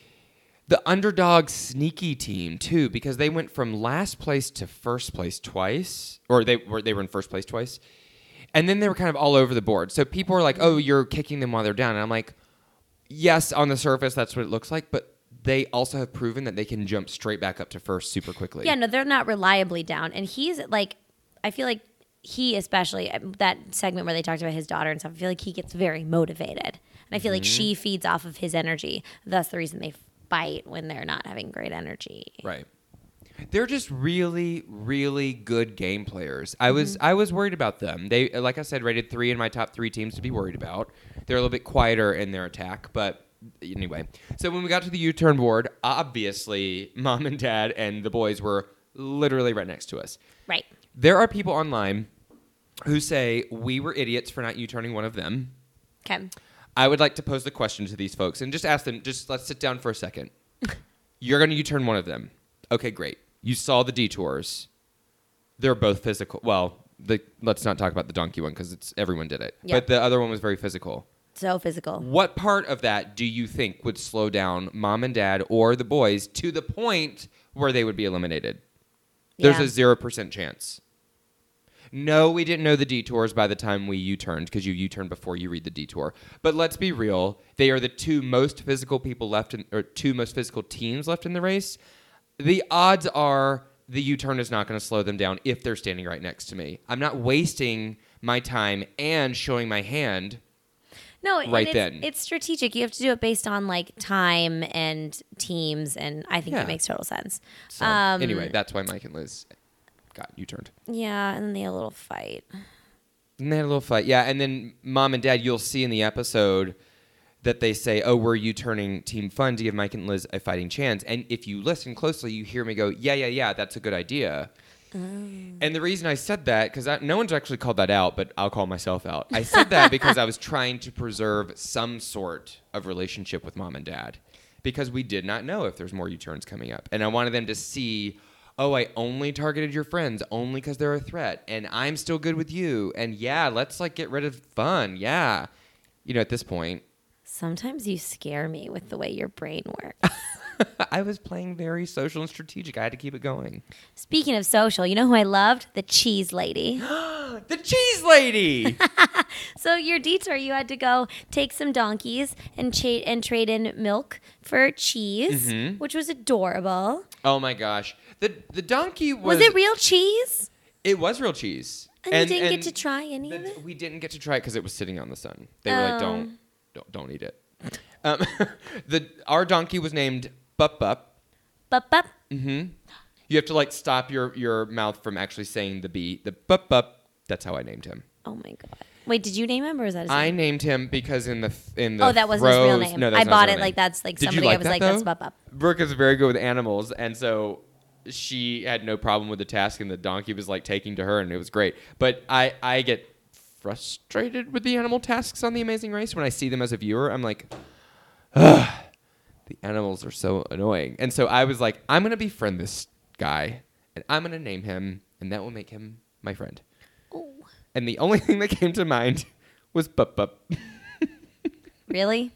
the underdog sneaky team too, because they went from last place to first place twice, or they were they were in first place twice, and then they were kind of all over the board. So people are like, "Oh, you're kicking them while they're down," and I'm like, "Yes, on the surface, that's what it looks like, but they also have proven that they can jump straight back up to first super quickly." Yeah, no, they're not reliably down, and he's like, I feel like he especially that segment where they talked about his daughter and stuff. I feel like he gets very motivated, and I feel mm-hmm. like she feeds off of his energy. Thus, the reason they fight when they're not having great energy. Right. They're just really, really good game players. I was mm-hmm. I was worried about them. They, like I said, rated three in my top three teams to be worried about. They're a little bit quieter in their attack, but anyway. So when we got to the U-turn board, obviously, Mom and Dad and the boys were literally right next to us. Right. There are people online who say we were idiots for not U-turning one of them. Okay. I would like to pose the question to these folks and just ask them, just let's sit down for a second. You're going to U-turn one of them. Okay, great. You saw the detours. They're both physical. Well, the, let's not talk about the donkey one because it's everyone did it. Yep. But the other one was very physical. So physical. What part of that do you think would slow down Mom and Dad or the boys to the point where they would be eliminated? There's yeah. a zero percent chance. No, we didn't know the detours by the time we U-turned because you U-turn before you read the detour. But let's be real. They are the two most physical people left in, or two most physical teams left in the race. The odds are the U-turn is not going to slow them down if they're standing right next to me. I'm not wasting my time and showing my hand no, right it's, then. It's strategic. You have to do it based on like time and teams, and I think yeah. that makes total sense. So, um, anyway, that's why Mike and Liz got U-turned. Yeah, and then they had a little fight. And they had a little fight. Yeah, and then Mom and Dad, you'll see in the episode that they say, oh, we're U-turning Team Fun to give Mike and Liz a fighting chance. And if you listen closely, you hear me go, yeah, yeah, yeah, that's a good idea. Um. And the reason I said that, because no one's actually called that out, but I'll call myself out. I said that because I was trying to preserve some sort of relationship with Mom and Dad because we did not know if there's more U-turns coming up. And I wanted them to see, oh, I only targeted your friends only because they're a threat, and I'm still good with you. And yeah, let's like get rid of fun. Yeah. You know, at this point. Sometimes you scare me with the way your brain works. I was playing very social and strategic. I had to keep it going. Speaking of social, you know who I loved? The cheese lady. The cheese lady! So your detour, you had to go take some donkeys and cha- and trade in milk for cheese, mm-hmm. which was adorable. Oh my gosh. The the donkey was... Was it real cheese? It was real cheese. And, and you didn't and get to try any the, of it? We didn't get to try it because it was sitting on the sun. They were oh. like, don't, don't, don't eat it. Um, the Our donkey was named Bup Bup. Bup Bup? Mm-hmm. You have to like stop your, your mouth from actually saying the B. The Bup Bup. That's how I named him. Oh my God. Wait, did you name him or is that his I name? named him because in the in the Oh, that wasn't throws, his real name. No, I bought it name. like that's like Did somebody like I was that, like, though? that's Bup Bup. Brooke is very good with animals, and so she had no problem with the task, and the donkey was like taking to her, and it was great. But I, I get frustrated with the animal tasks on The Amazing Race when I see them as a viewer. I'm like, ugh, the animals are so annoying. And so I was like, I'm going to befriend this guy, and I'm going to name him, and that will make him my friend. Oh. And the only thing that came to mind was Bup Bup. Really?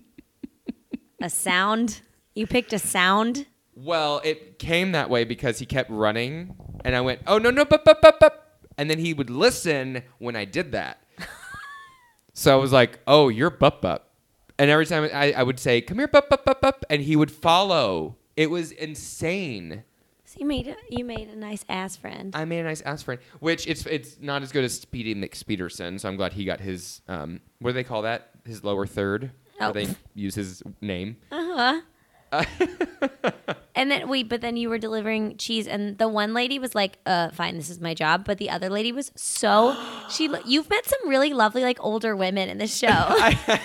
A sound? You picked a sound? Well, it came that way because he kept running, and I went, oh, no, no, Bup Bup Bup Bup. And then he would listen when I did that. So I was like, oh, you're Bup Bup. And every time I, I would say, come here, Bup Bup Bup Bup, and he would follow. It was insane. So you made a, you made a nice ass friend. I made a nice ass friend, which it's it's not as good as Speedy McSpeederson, so I'm glad he got his, um, what do they call that? His lower third? Oh. Where they use his name. Uh-huh. Uh, and then, wait, but then you were delivering cheese, and the one lady was like, uh, fine, this is my job. But the other lady was so, she. You've met some really lovely, like, older women in this show. I,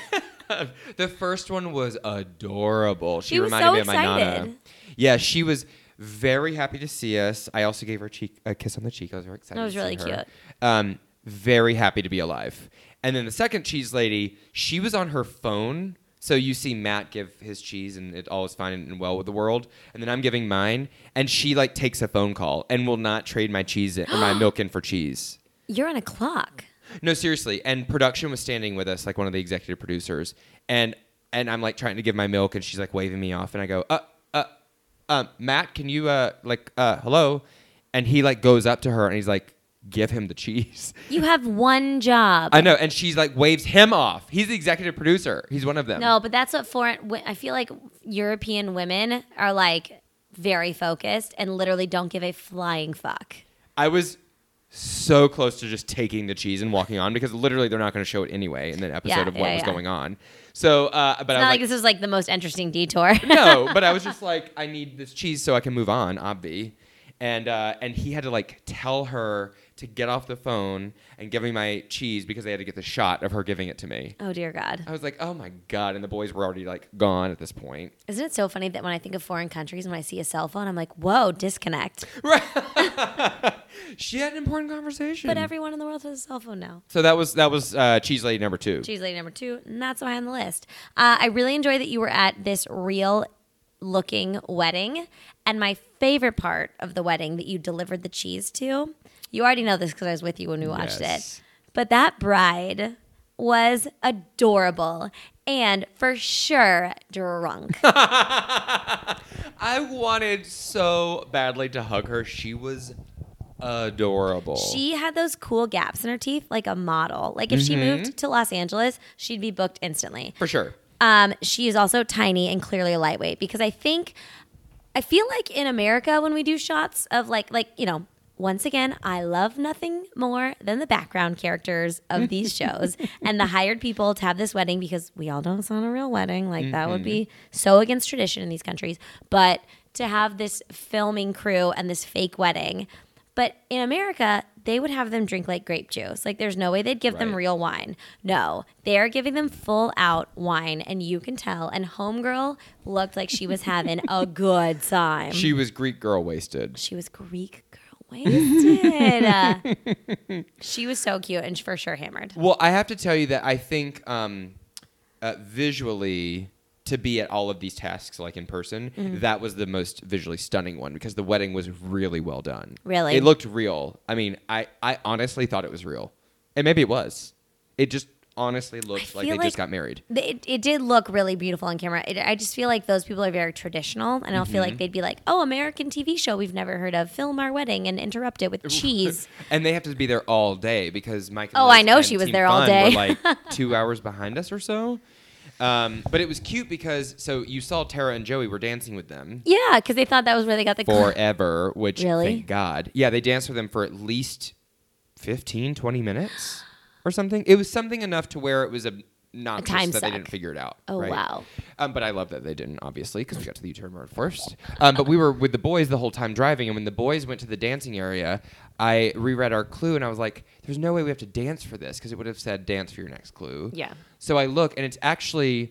The first one was adorable. She, She was reminded so me of my Nana. excited. Yeah, she was very happy to see us. I also gave her a, cheek, a kiss on the cheek. I was very excited. That was to really see her. cute. Um, very happy to be alive. And then the second cheese lady, she was on her phone. So you see Matt give his cheese and it all is fine and well with the world. And then I'm giving mine. And she like takes a phone call and will not trade my cheese in, or my milk in for cheese. You're on a clock. No, seriously. And production was standing with us, like one of the executive producers. And and I'm like trying to give my milk and she's like waving me off. And I go, uh, uh, um, Matt, can you, uh, like, uh, hello? And he like goes up to her and he's like, give him the cheese. You have one job. I know. And she's like waves him off. He's the executive producer. He's one of them. No, but that's what foreign. wi- I feel like European women are like very focused and literally don't give a flying fuck. I was so close to just taking the cheese and walking on because literally they're not going to show it anyway in the episode Yeah, of what yeah, was yeah. going on. So, uh, but It's I not was like, like, this is like the most interesting detour. no, but I was just like, I need this cheese so I can move on, obvi. And uh, and he had to like tell her to get off the phone and give me my cheese because they had to get the shot of her giving it to me. Oh dear God. I was like, oh my God. And the boys were already like gone at this point. Isn't it so funny that when I think of foreign countries, when I see a cell phone, I'm like, whoa, disconnect. She had an important conversation. But everyone in the world has a cell phone now. so that was that was uh, cheese lady number two. Cheese lady number two, not so high on the list. Uh, I really enjoy that you were at this real looking wedding. And my favorite part of the wedding that you delivered the cheese to, you already know this because I was with you when we watched Yes. it. But that bride was adorable and for sure drunk. I wanted so badly to hug her. She was adorable. She had those cool gaps in her teeth like a model. Like if she Mm-hmm. moved to Los Angeles, she'd be booked instantly. For sure. Um, she is also tiny and clearly a lightweight because I think I feel like in America when we do shots of like like you know once again I love nothing more than the background characters of these shows and the hired people to have this wedding because we all know it's not a real wedding like that would be so against tradition in these countries, but to have this filming crew and this fake wedding. But in America, they would have them drink like grape juice. Like there's no way they'd give them Right. real wine. No, they're giving them full out wine and you can tell. And Homegirl looked like she was having a good time. She was Greek girl wasted. She was Greek girl wasted. Uh, she was so cute and for sure hammered. Well, I have to tell you that I think um, uh, visually, to be at all of these tasks like in person, Mm-hmm. that was the most visually stunning one because the wedding was really well done. Really? It looked real. I mean, I, I honestly thought it was real. And maybe it was. It just honestly looked like feel they like- just got married. It, it did look really beautiful on camera. It, I just feel like those people are very traditional, and I don't feel Mm-hmm. like they'd be like, "Oh, American T V show we've never heard of, film our wedding and interrupt it with cheese." And they have to be there all day because Mike and Oh, Liz I know and she was Team there all Fun day. were like two hours behind us or so. Um, but it was cute because, so you saw Tara and Joey were dancing with them. Yeah, because they thought that was where they got the Forever, which Really? thank God. Yeah, they danced with them for at least fifteen, twenty minutes or something. It was something enough to where it was obnoxious time that they suck. didn't figure it out. Oh, right? wow. Um, but I love that they didn't, obviously, because we got to the U-turn road first. Um, but we were with the boys the whole time driving, and when the boys went to the dancing area, I reread our clue, and I was like, there's no way we have to dance for this, because it would have said dance for your next clue. Yeah. So I look, and it's actually,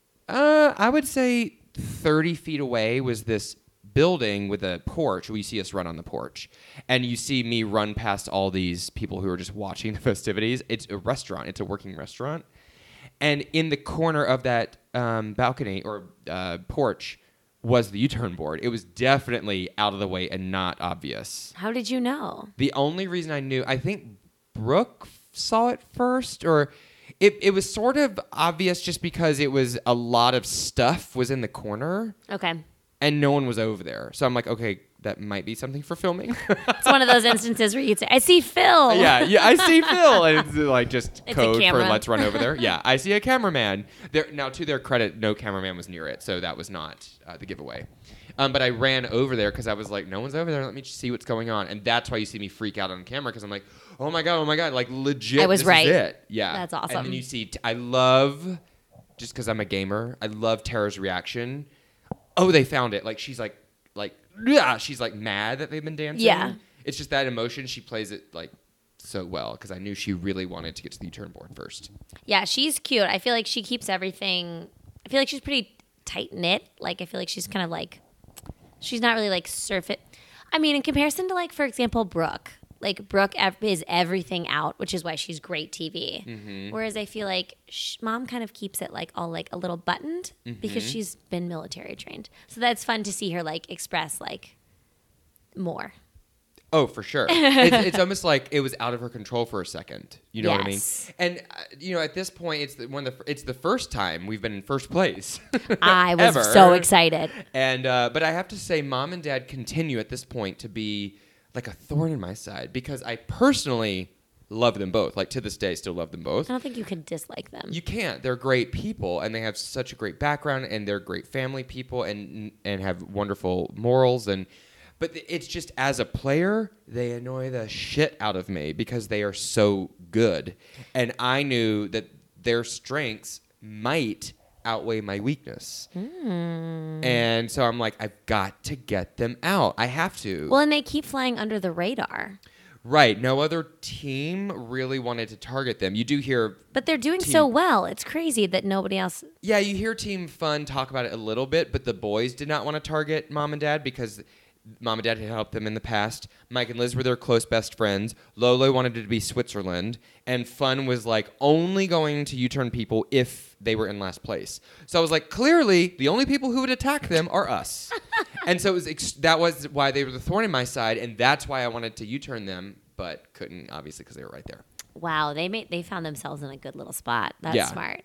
uh, I would say thirty feet away was this building with a porch where you see us run on the porch. And you see me run past all these people who are just watching the festivities. It's a restaurant. It's a working restaurant. And in the corner of that um, balcony or uh, porch was the U-turn board. It was definitely out of the way and not obvious. How did you know? The only reason I knew, I think Brooke saw it first, or it, it was sort of obvious just because it was a lot of stuff was in the corner Okay. and no one was over there. So I'm like, okay, that might be something for filming. It's one of those instances where you'd say, I see Phil. yeah, yeah, I see Phil. And it's like just It's a code for camera. let's run over there. Yeah, I see a cameraman. There, now, to their credit, no cameraman was near it, so that was not uh, the giveaway. Um, but I ran over there because I was like, no one's over there. Let me just see what's going on. And that's why you see me freak out on camera because I'm like, oh my God, oh my God. Like legit, I was this right. is it. Yeah. That's awesome. And then you see, t- I love, just because I'm a gamer, I love Tara's reaction. Oh, they found it. Like she's like, like, yeah, she's like mad that they've been dancing. Yeah. It's just that emotion. She plays it like so well because I knew she really wanted to get to the U-turn board first. Yeah, she's cute. I feel like she keeps everything. I feel like she's pretty tight knit. Like I feel like she's kind of like, she's not really like surf it. I mean, in comparison to like, for example, Brooke. Like Brooke ev- is everything out, which is why she's great T V. Mm-hmm. Whereas I feel like sh- mom kind of keeps it like all like a little buttoned mm-hmm. because she's been military trained. So that's fun to see her like express like more. Oh, for sure. it's, it's almost like it was out of her control for a second. You know yes. what I mean? And uh, you know, at this point, it's the, one of the it's the first time we've been in first place. I was ever. so excited. And uh, but I have to say, mom and dad continue at this point to be like a thorn in my side because I personally love them both. Like to this day, still love them both. I don't think you can dislike them. You can't. They're great people, and they have such a great background, and they're great family people, and and have wonderful morals. And but it's just as a player, they annoy the shit out of me because they are so good, and I knew that their strengths might outweigh my weakness. Mm. And so I'm like, I've got to get them out. I have to. Well, and they keep flying under the radar. Right. No other team really wanted to target them. You do hear... But they're doing team, so well. It's crazy that nobody else... Yeah, you hear Team Fun talk about it a little bit, but the boys did not want to target mom and dad because... Mom and Dad had helped them in the past. Mike and Liz were their close best friends. Lolo wanted it to be Switzerland. And Fun was like only going to U-turn people if they were in last place. So I was like, clearly, the only people who would attack them are us. And so it was ex- that was why they were the thorn in my side. And that's why I wanted to U-turn them, but couldn't, obviously, because they were right there. Wow, they made they found themselves in a good little spot. That's yeah. smart.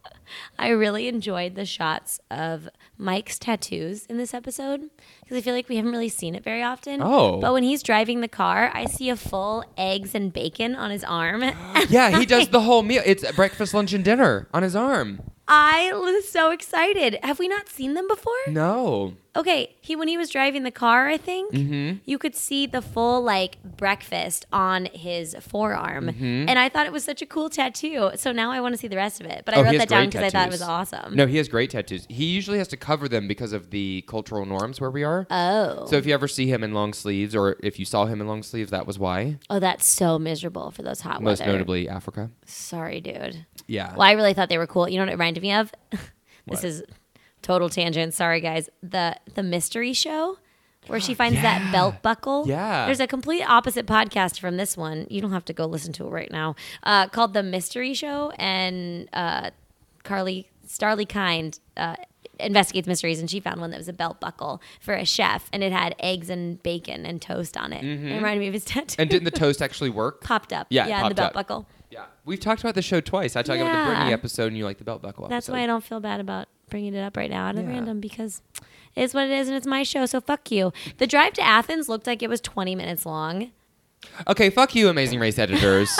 I really enjoyed the shots of Mike's tattoos in this episode because I feel like we haven't really seen it very often. Oh. But when he's driving the car, I see a full eggs and bacon on his arm. Yeah, he does the whole meal. It's breakfast, lunch, and dinner on his arm. I was so excited. Have we not seen them before? No. Okay, he when he was driving the car, I think, mm-hmm. you could see the full like breakfast on his forearm. Mm-hmm. And I thought it was such a cool tattoo. So now I want to see the rest of it. But I oh, wrote that down because I thought it was awesome. No, he has great tattoos. He usually has to cover them because of the cultural norms where we are. Oh. So if you ever see him in long sleeves or if you saw him in long sleeves, that was why. Oh, that's so miserable for those hot Most weather. notably Africa. Sorry, dude. Yeah. Well, I really thought they were cool. You know what it reminded me of? This What? is total tangent. Sorry, guys. The the mystery show where she finds Yeah. that belt buckle. Yeah. There's a complete opposite podcast from this one. You don't have to go listen to it right now. Uh, called The Mystery Show. And uh, Carly, Starly Kind uh, investigates mysteries. And she found one that was a belt buckle for a chef. And it had eggs and bacon and toast on it. Mm-hmm. It reminded me of his tattoo. And didn't the toast actually work? Popped up. Yeah, it Yeah, and the popped belt up. buckle. Yeah. We've talked about the show twice. I talked about Yeah. the Britney episode and you like the belt buckle That's episode. why I don't feel bad about bringing it up right now out of Yeah. random because it is what it is and it's my show, so fuck you. The drive to Athens looked like it was twenty minutes long. Okay, fuck you, Amazing Race editors.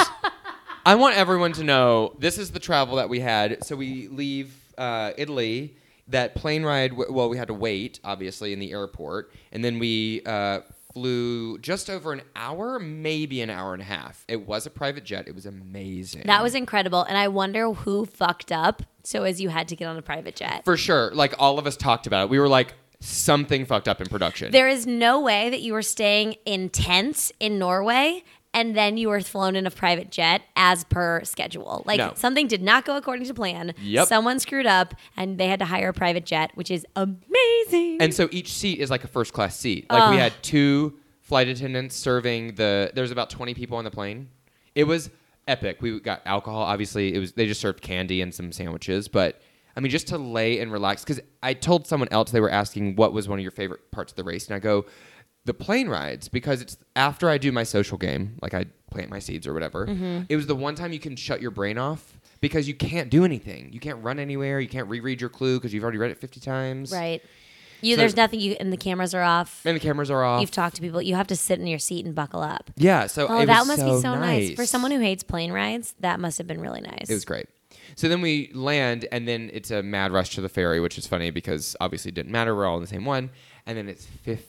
I want everyone to know this is the travel that we had. So we leave uh, Italy. That plane ride, w- well, we had to wait, obviously, in the airport. And then we uh, flew just over an hour, maybe an hour and a half. It was a private jet. It was amazing. That was incredible. And I wonder who fucked up so as you had to get on a private jet. For sure. Like, all of us talked about it. We were like, something fucked up in production. There is no way that you were staying in tents in Norway and then you were flown in a private jet as per schedule. Like, No. something did not go according to plan. Yep. Someone screwed up and they had to hire a private jet, which is amazing. And so each seat is like a first class seat. Like, we Ugh. had two flight attendants serving the, there's about twenty people on the plane. It was epic. We got alcohol. Obviously, it was, they just served candy and some sandwiches. But, I mean, just to lay and relax. Because I told someone else, they were asking, what was one of your favorite parts of the race? And I go, the plane rides, because it's after I do my social game, like I plant my seeds or whatever, Mm-hmm. it was the one time you can shut your brain off because you can't do anything. You can't run anywhere. You can't reread your clue because you've already read it fifty times. Right. You, So- there's nothing you, and the cameras are off. And the cameras are off. You've talked to people. You have to sit in your seat and buckle up. Yeah, so Oh, it that was must so be so nice. nice. For someone who hates plane rides, that must have been really nice. It was great. So then we land, and then it's a mad rush to the ferry, which is funny because obviously it didn't matter. We're all in the same one. And then it's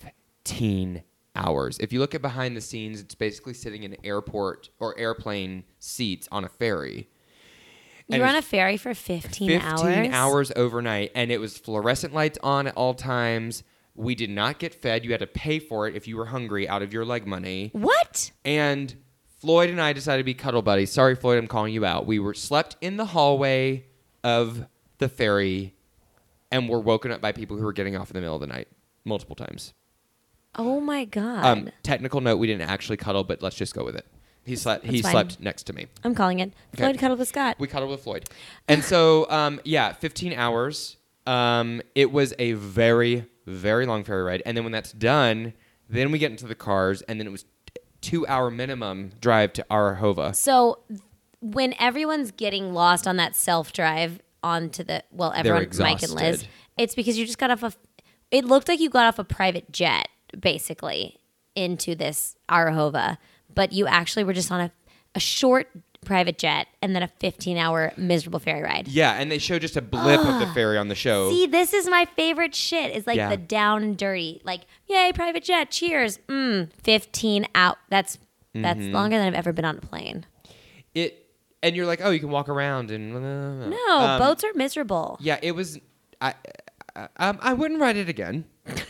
fifteen hours. If you look at behind the scenes, it's basically sitting in airport or airplane seats on a ferry. You And were it on a was ferry for fifteen, fifteen hours? hours overnight, and it was fluorescent lights on at all times. We did not get fed. You had to pay for it if you were hungry out of your leg money. What? And Floyd and I decided to be cuddle buddies. Sorry, Floyd, I'm calling you out. We were slept in the hallway of the ferry and were woken up by people who were getting off in the middle of the night multiple times. Oh my God. Um, technical note, we didn't actually cuddle, but let's just go with it. He slept. He fine. slept next to me. I'm calling it. Okay. Floyd cuddled with Scott. We cuddled with Floyd, and so um, yeah, fifteen hours. Um, it was a very, very long ferry ride, and then when that's done, then we get into the cars, and then it was two hour minimum drive to Arahova. So when everyone's getting lost on that self drive onto the well, everyone, Mike and Liz, it's because you just got off a. It looked like you got off a private jet, basically, into this Arahova. But you actually were just on a, a short private jet and then a fifteen-hour miserable ferry ride. Yeah, and they show just a blip of the ferry on the show. See, this is my favorite shit. It's like Yeah. the down and dirty. Like, yay, private jet, cheers. Mm, fifteen out. That's that's Mm-hmm. longer than I've ever been on a plane. It and you're like, oh, you can walk around and No, Um, boats are miserable. Yeah, it was. I I, um, I wouldn't ride it again.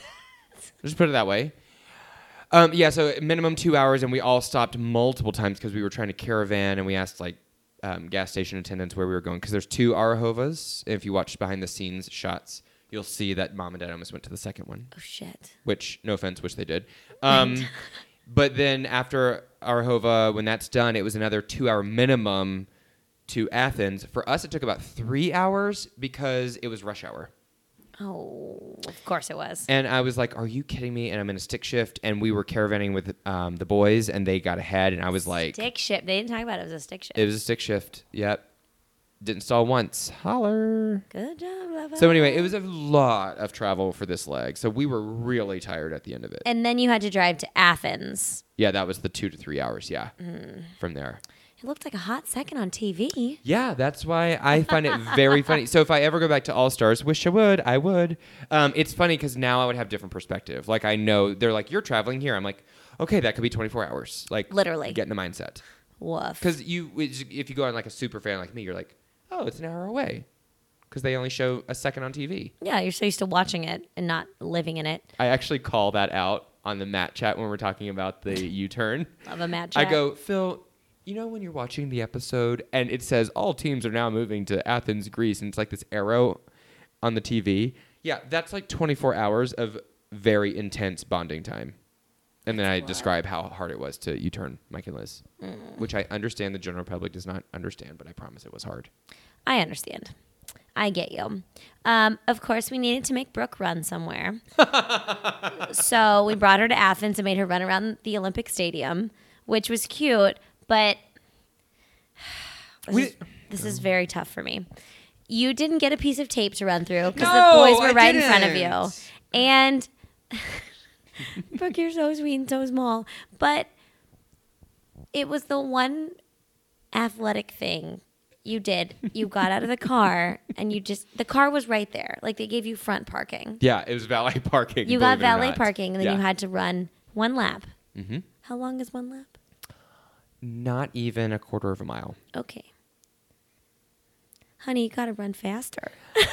Just put it that way. Um, yeah, so minimum two hours, and we all stopped multiple times because we were trying to caravan, and we asked like um, gas station attendants where we were going because there's two Arahovas. If you watch behind the scenes shots, you'll see that mom and dad almost went to the second one. Oh shit. Which, no offense, wish they did. Um, but then after Arahova, when that's done, it was another two-hour minimum to Athens. For us, it took about three hours because it was rush hour. Oh, of course it was. And I was like, are you kidding me? And I'm in a stick shift, and we were caravanning with um, the boys, and they got ahead, and I was like... Stick shift. They didn't talk about it. It was a stick shift. It was a stick shift. Yep. Didn't stall once. Holler. Good job, Lava. So anyway, it was a lot of travel for this leg. So we were really tired at the end of it. And then you had to drive to Athens. Yeah, that was the two to three hours, yeah, Mm. from there. It looked like a hot second on T V. Yeah, that's why I find it very funny. So if I ever go back to All Stars, wish I would, I would. Um, it's funny because now I would have different perspective. Like I know they're like, you're traveling here. I'm like, okay, that could be twenty-four hours. Like Literally. get in the mindset. Woof. Because you, if you go on like a super fan like me, you're like, oh, it's an hour away. Because they only show a second on T V. Yeah, you're so used to watching it and not living in it. I actually call that out on the Matt chat when we're talking about the U-turn. Love a Matt I chat. go, Phil, you know when you're watching the episode and it says all teams are now moving to Athens, Greece, and it's like this arrow on the T V? Yeah, that's like twenty-four hours of very intense bonding time. And then I describe how hard it was to U-turn Mike and Liz, mm. which I understand the general public does not understand, but I promise it was hard. I understand. I get you. Um, of course, we needed to make Brooke run somewhere. So we brought her to Athens and made her run around the Olympic Stadium, which was cute, but this, We- is, this is very tough for me. You didn't get a piece of tape to run through because No, the boys were I right in front of didn't. you. And Brooke, you're so sweet and so small. But it was the one athletic thing you did. You got out of the car and you just, the car was right there. Like they gave you front parking. Yeah, it was valet parking. You got believe it or valet not. parking and then Yeah. you had to run one lap. Mhm. How long is one lap? Not even a quarter of a mile. Okay. Honey, you got to run faster.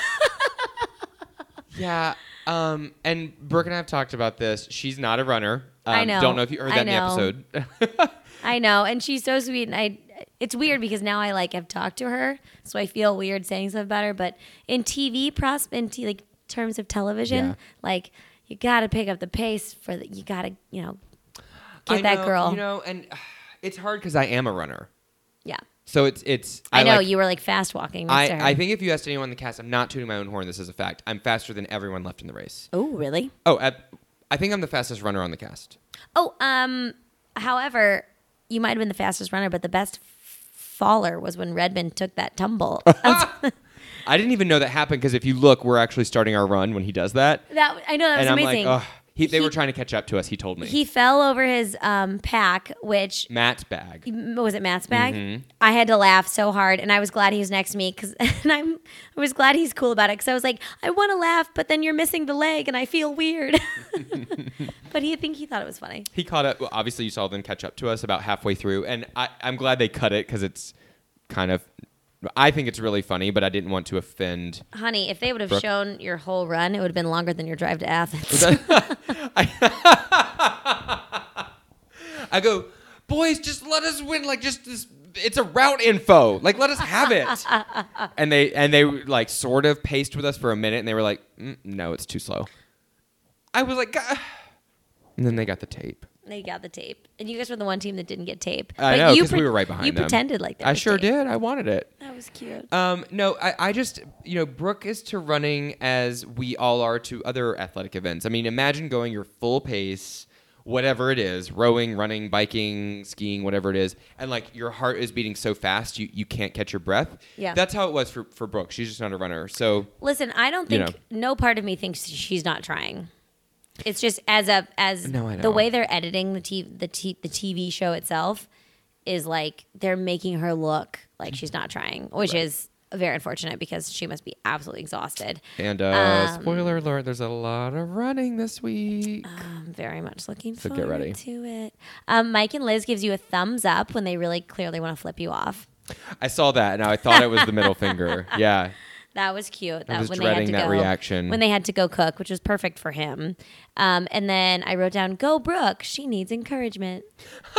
Yeah, um, and Brooke and I have talked about this. She's not a runner. Um, I know. Don't know if you heard I that in the know. episode. I know, and she's so sweet, and I. It's weird because now I like have talked to her, so I feel weird saying stuff about her. But in T V pros, in t- like terms of television, Yeah. like you got to pick up the pace for the. You got to, you know, get I that know, girl. You know, and uh, it's hard because I am a runner. Yeah, So it's it's. I, know like- you were like fast walking. Next I, to her. I think if you asked anyone in the cast, I'm not tooting my own horn. This is a fact. I'm faster than everyone left in the race. Oh, really? Oh, at, I think I'm the fastest runner on the cast. Oh, um. However, you might have been the fastest runner, but the best f- faller was when Redmond took that tumble. I didn't even know that happened because if you look, we're actually starting our run when he does that. that I know that was and I'm amazing. like, oh, he, they He- were trying to catch up to us. He told me. He fell over his um, pack, which Matt's bag. was it Matt's bag? Mhm. I had to laugh so hard, and I was glad he was next to me because, and I'm I was glad he's cool about it because I was like, I want to laugh, but then you're missing the leg, and I feel weird. But he I think he thought it was funny. He caught up. Well, obviously, you saw them catch up to us about halfway through, and I, I'm glad they cut it because it's kind of. I think it's really funny, but I didn't want to offend. Honey, if they would have Brooke? shown your whole run, it would have been longer than your drive to Athens. I go, boys, just let us win. Like, just this, it's a route info. Like, let us have it. and they and they like sort of paced with us for a minute, and they were like, mm, no, it's too slow. I was like, Gah. And then they got the tape. They got the tape, and you guys were the one team that didn't get tape. I but know, you because we were right behind You them. pretended like that. I sure tape. did. I wanted it. That was cute. Um, no, I, I just, you know, Brooke is to running as we all are to other athletic events. I mean, imagine going your full pace, whatever it is, rowing, running, biking, skiing, whatever it is, and like your heart is beating so fast you, you can't catch your breath. Yeah. That's how it was for, for Brooke. She's just not a runner. So Listen, I don't you think no part of me thinks she's not trying. It's just as a as No, I know. the way they're editing the t- the t- the T V show itself is like they're making her look like she's not trying, which Right. is very unfortunate because she must be absolutely exhausted. And uh, Um, spoiler alert, there's a lot of running this week. I'm very much looking So forward get ready. to it. Um, Mike and Liz gives you a thumbs up when they really clearly want to flip you off. I saw that, and I thought it was the middle finger. Yeah. That was cute. That was when they had dreading to that go, reaction. when they had to go cook, which was perfect for him. Um, and then I wrote down, "Go Brooke, she needs encouragement."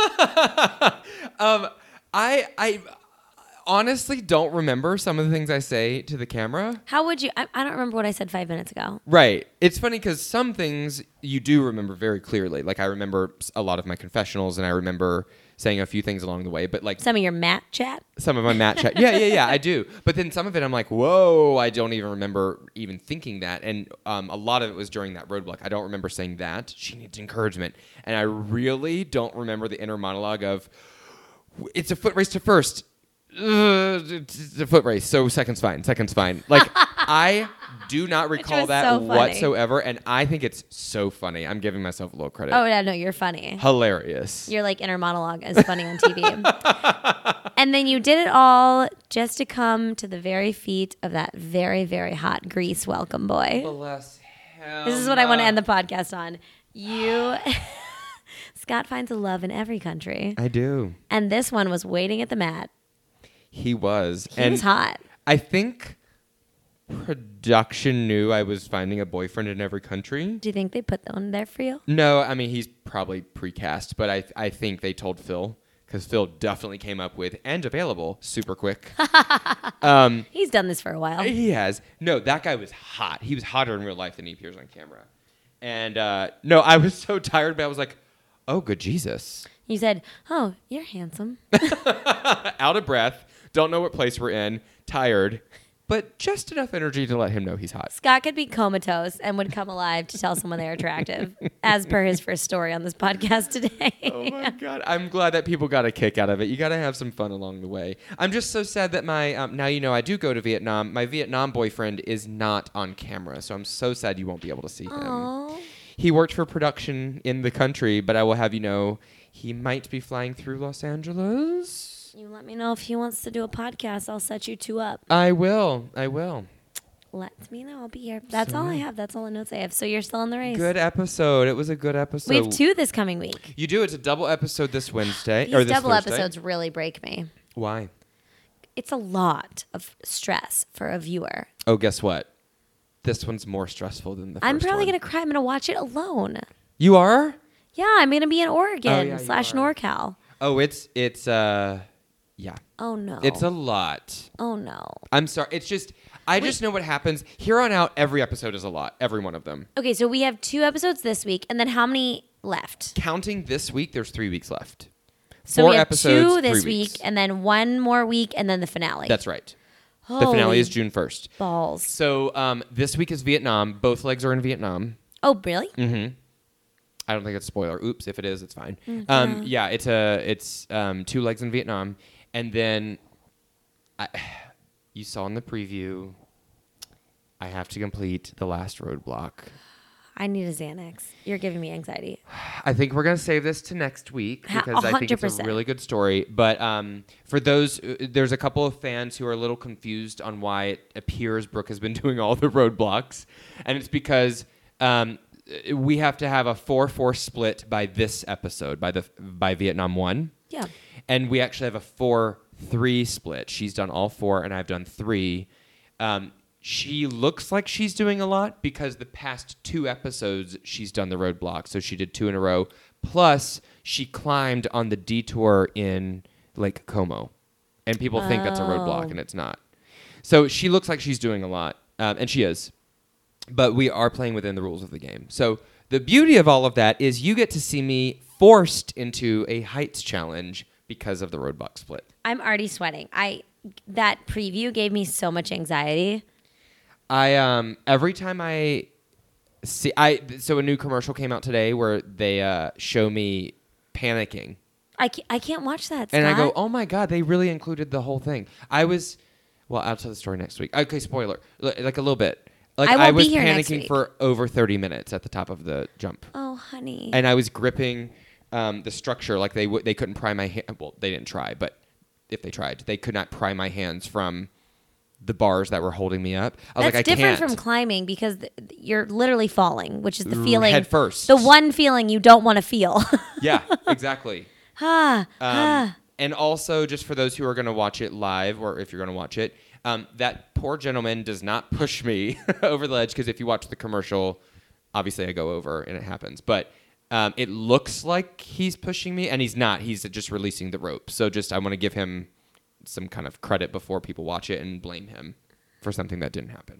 um, I I honestly don't remember some of the things I say to the camera. How would you? I, I don't remember what I said five minutes ago. Right. It's funny because some things you do remember very clearly. Like I remember a lot of my confessionals, and I remember saying a few things along the way. But like Some of your mat chat. some of my mat chat, yeah, yeah, yeah, I do. But then some of it, I'm like, whoa, I don't even remember even thinking that. And um, a lot of it was during that roadblock. I don't remember saying that. She needs encouragement, and I really don't remember the inner monologue of, it's a foot race to first. Uh, it's a foot race, so second's fine. Second's fine. Like I do not recall was that so funny. whatsoever, and I think it's so funny. I'm giving myself a little credit. Oh yeah, no, you're funny. Hilarious. Your like inner monologue is funny on T V. And then you did it all just to come to the very feet of that very very hot Grease welcome boy. Bless him. This is what I want to end the podcast on. You, Scott finds a love in every country, I do. and this one was waiting at the mat. He was. He and was hot. I think production knew I was finding a boyfriend in every country. Do you think they put that one there for you? No, I mean, he's probably precast, but I I think they told Phil, because Phil definitely came up with, and available, super quick. um, He's done this for a while. he has. No, that guy was hot. He was hotter in real life than he appears on camera. And uh, no, I was so tired, but I was like, oh, good Jesus. You said, "Oh, you're handsome." Out of breath, don't know what place we're in, tired, but just enough energy to let him know he's hot. Scott could be comatose and would come alive to tell someone they're attractive, as per his first story on this podcast today. Oh my God. I'm glad that people got a kick out of it. You got to have some fun along the way. I'm just so sad that my, um, now you know I do go to Vietnam. My Vietnam boyfriend is not on camera, so I'm so sad you won't be able to see him. Aww. He worked for production in the country, but I will have you know he might be flying through Los Angeles. You let me know if he wants to do a podcast. I'll set you two up. I will. I will. Let me know. I'll be here. That's So all I nice. have. That's all the notes I have. So you're still in the race. Good episode. It was a good episode. We have two this coming week. You do. It's a double episode this Wednesday. These or this double Thursday. episodes really break me. Why? It's a lot of stress for a viewer. Oh, guess what? This one's more stressful than the first I'm probably one. going to cry. I'm going to watch it alone. You are? Yeah, I'm going to be in Oregon Oh, yeah, you slash are. NorCal. Oh, it's it's uh yeah. Oh, no. It's a lot. Oh, no. I'm sorry. It's just I just know what happens. Here on out, every episode is a lot. Every one of them. Okay, so we have two episodes this week, and then how many left? Counting this week, there's three weeks left. So Four we have episodes, two this three week, weeks. and then one more week, and then the finale. That's right. The finale Holy is June first. balls. So um, this week is Vietnam. Both legs are in Vietnam. Oh, really? Mm-hmm. I don't think it's a spoiler. Oops, if it is, it's fine. Mm, Um, yeah, it's a it's um, two legs in Vietnam, and then I, you saw in the preview. I have to complete the last roadblock. I need a Xanax. You're giving me anxiety. I think we're gonna save this to next week Ha- because I think it's a one hundred percent. really good story. But um, for those, uh, there's a couple of fans who are a little confused on why it appears Brooke has been doing all the roadblocks, and it's because um, we have to have a four four split by this episode, by the by Vietnam one. Yeah. And we actually have a four three split. She's done all four, and I've done three. Um, she looks like she's doing a lot because the past two episodes she's done the roadblock. So she did two in a row. Plus, she climbed on the detour in Lake Como. And people think that's a roadblock, Oh. and it's not. So she looks like she's doing a lot, um, and she is. But we are playing within the rules of the game. So the beauty of all of that is you get to see me forced into a heights challenge because of the roadblock split. I'm already sweating. I that preview gave me so much anxiety. I um every time I see I so a new commercial came out today where they uh, show me panicking. I can't, I can't watch that, And I go, Scott. oh my God, they really included the whole thing. I was, well, I'll tell the story next week. Okay, spoiler, L- like a little bit. Like I won't I was be here next panicking week. for over thirty minutes at the top of the jump, Oh, honey. and I was gripping um, the structure like they w- they couldn't pry my hand. Well, they didn't try, but if they tried, they could not pry my hands from the bars that were holding me up. I was That's like, I different can't. from climbing because th- you're literally falling, which is the feeling. Head first. The one feeling you don't want to feel. Yeah, exactly. ah, Um, ah. and also, just for those who are going to watch it live, or if you're going to watch it, um, that poor gentleman does not push me over the ledge, because if you watch the commercial, obviously I go over and it happens. But um, it looks like he's pushing me, and he's not. He's just releasing the rope. So just I want to give him some kind of credit before people watch it and blame him for something that didn't happen.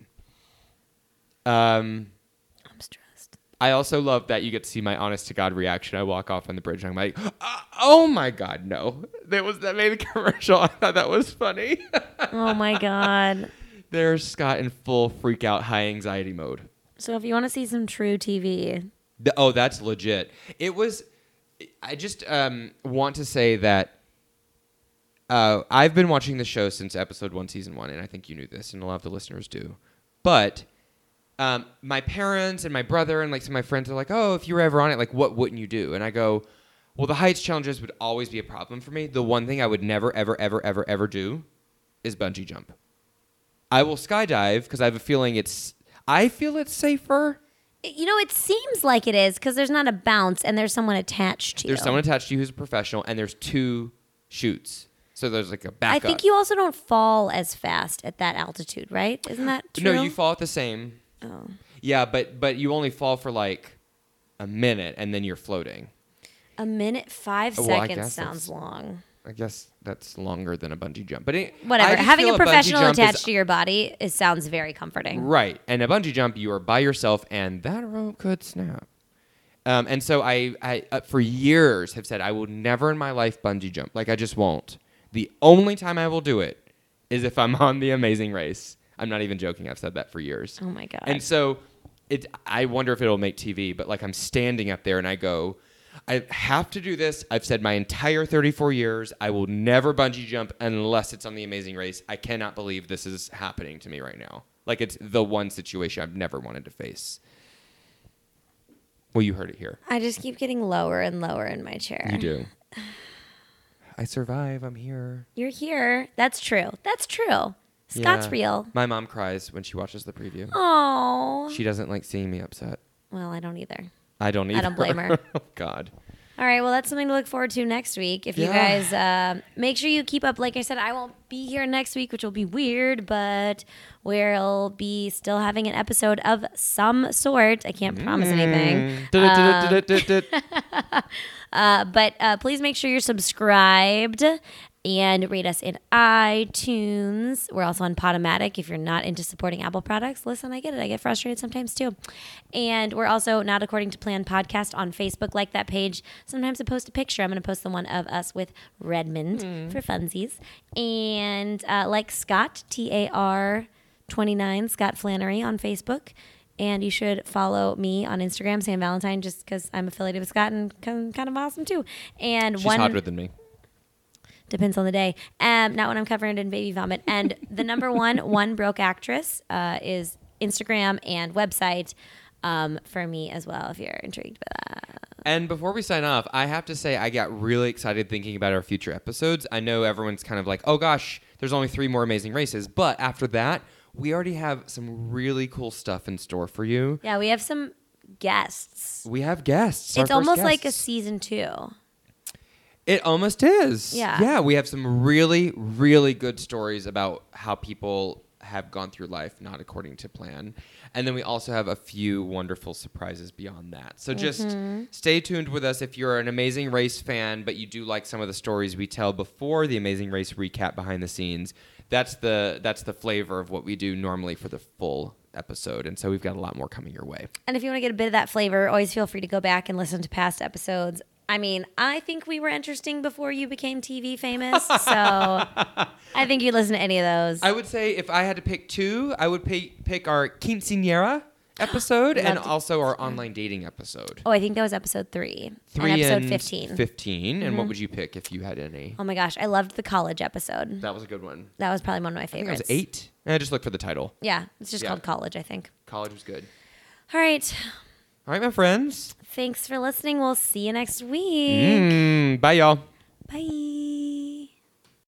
Um. I'm stressed. I also love that you get to see my honest to God reaction. I walk off on the bridge and I'm like, "Uh, oh my God, no. That was that made a commercial. I thought that was funny. Oh my God. There's Scott in full freak out, high anxiety mode. So if you want to see some true T V, The, oh, that's legit. It was, I just um, want to say that uh, I've been watching the show since episode one, season one, and I think you knew this, and a lot of the listeners do. But um, my parents and my brother and like some of my friends are like, oh, if you were ever on it, like, what wouldn't you do? And I go, well, the heights challenges would always be a problem for me. The one thing I would never, ever, ever, ever, ever do is bungee jump. I will skydive because I have a feeling it's, I feel it's safer. you know, it seems like it is because there's not a bounce and there's someone attached to you. There's someone attached to you who's a professional, and there's two chutes. So there's like a backup. I think you also don't fall as fast at that altitude, right? Isn't that true? No, you fall at the same. Oh. Yeah, but but you only fall for like a minute, and then you're floating. A minute, five Well, I seconds guess sounds that's- long. I guess that's longer than a bungee jump. But it, I Whatever. just Having feel a bungee professional jump is- attached to your body is sounds very comforting. Right. And a bungee jump, you are by yourself, and that rope could snap. Um, and so I, I uh, for years, have said I will never in my life bungee jump. Like, I just won't. The only time I will do it is if I'm on The Amazing Race. I'm not even joking. I've said that for years. Oh, my God. And so it, I wonder if it'll make T V, but like I'm standing up there and I go, I have to do this. I've said my entire thirty-four years, I will never bungee jump unless it's on The Amazing Race. I cannot believe this is happening to me right now. Like, it's the one situation I've never wanted to face. Well, you heard it here. I just keep getting lower and lower in my chair. You do. I survive. I'm here. You're here. That's true. That's true. Scott's Yeah. real. My mom cries when she watches the preview. Oh. She doesn't like seeing me upset. Well, I don't either. I don't either. I don't blame her. Oh, God. All right. Well, that's something to look forward to next week. If you Yeah. guys uh, make sure you keep up. Like I said, I won't be here next week, which will be weird, but we'll be still having an episode of some sort. I can't promise anything. Mm. Uh, but uh, please make sure you're subscribed and rate us in iTunes. We're also on Podomatic. If you're not into supporting Apple products, listen, I get it. I get frustrated sometimes too. And we're also Not According to Plan podcast on Facebook. Like that page. Sometimes I post a picture. I'm going to post the one of us with Redmond for funsies. And uh, like Scott, T A R twenty-nine, Scott Flannery on Facebook. And you should follow me on Instagram, Sam Valentine, just because I'm affiliated with Scott and kind of awesome too. And She's one hotter than me. depends on the day. Um, not when I'm covered in baby vomit. And the number one, One Broke Actress, uh, is Instagram and website um, for me as well, if you're intrigued by that. And before we sign off, I have to say I got really excited thinking about our future episodes. I know everyone's kind of like, oh gosh, there's only three more Amazing Races. But after that, we already have some really cool stuff in store for you. Yeah, we have some guests. We have guests. our It's first almost like a guests. season two. It almost is. Yeah. Yeah, we have some really, really good stories about how people have gone through life not according to plan. And then we also have a few wonderful surprises beyond that. So just Mm-hmm. stay tuned with us if you're an Amazing Race fan, but you do like some of the stories we tell before the Amazing Race recap behind the scenes. That's the that's the flavor of what we do normally for the full episode. And so we've got a lot more coming your way. And if you want to get a bit of that flavor, always feel free to go back and listen to past episodes. I mean, I think we were interesting before you became T V famous. So I think you listen to any of those. I would say if I had to pick two, I would pick, pick our Quinceañera episode and Loved it. also our online dating episode. Oh, I think that was episode three. Three and episode and fifteen. fifteen. And what would you pick if you had any? Oh my gosh, I loved the college episode. That was a good one. That was probably one of my I think favorites. it was eight. I just looked for the title. Yeah, it's just Yeah. called college, I think. College was good. All right. All right, my friends. Thanks for listening. We'll see you next week. Mm, bye, y'all.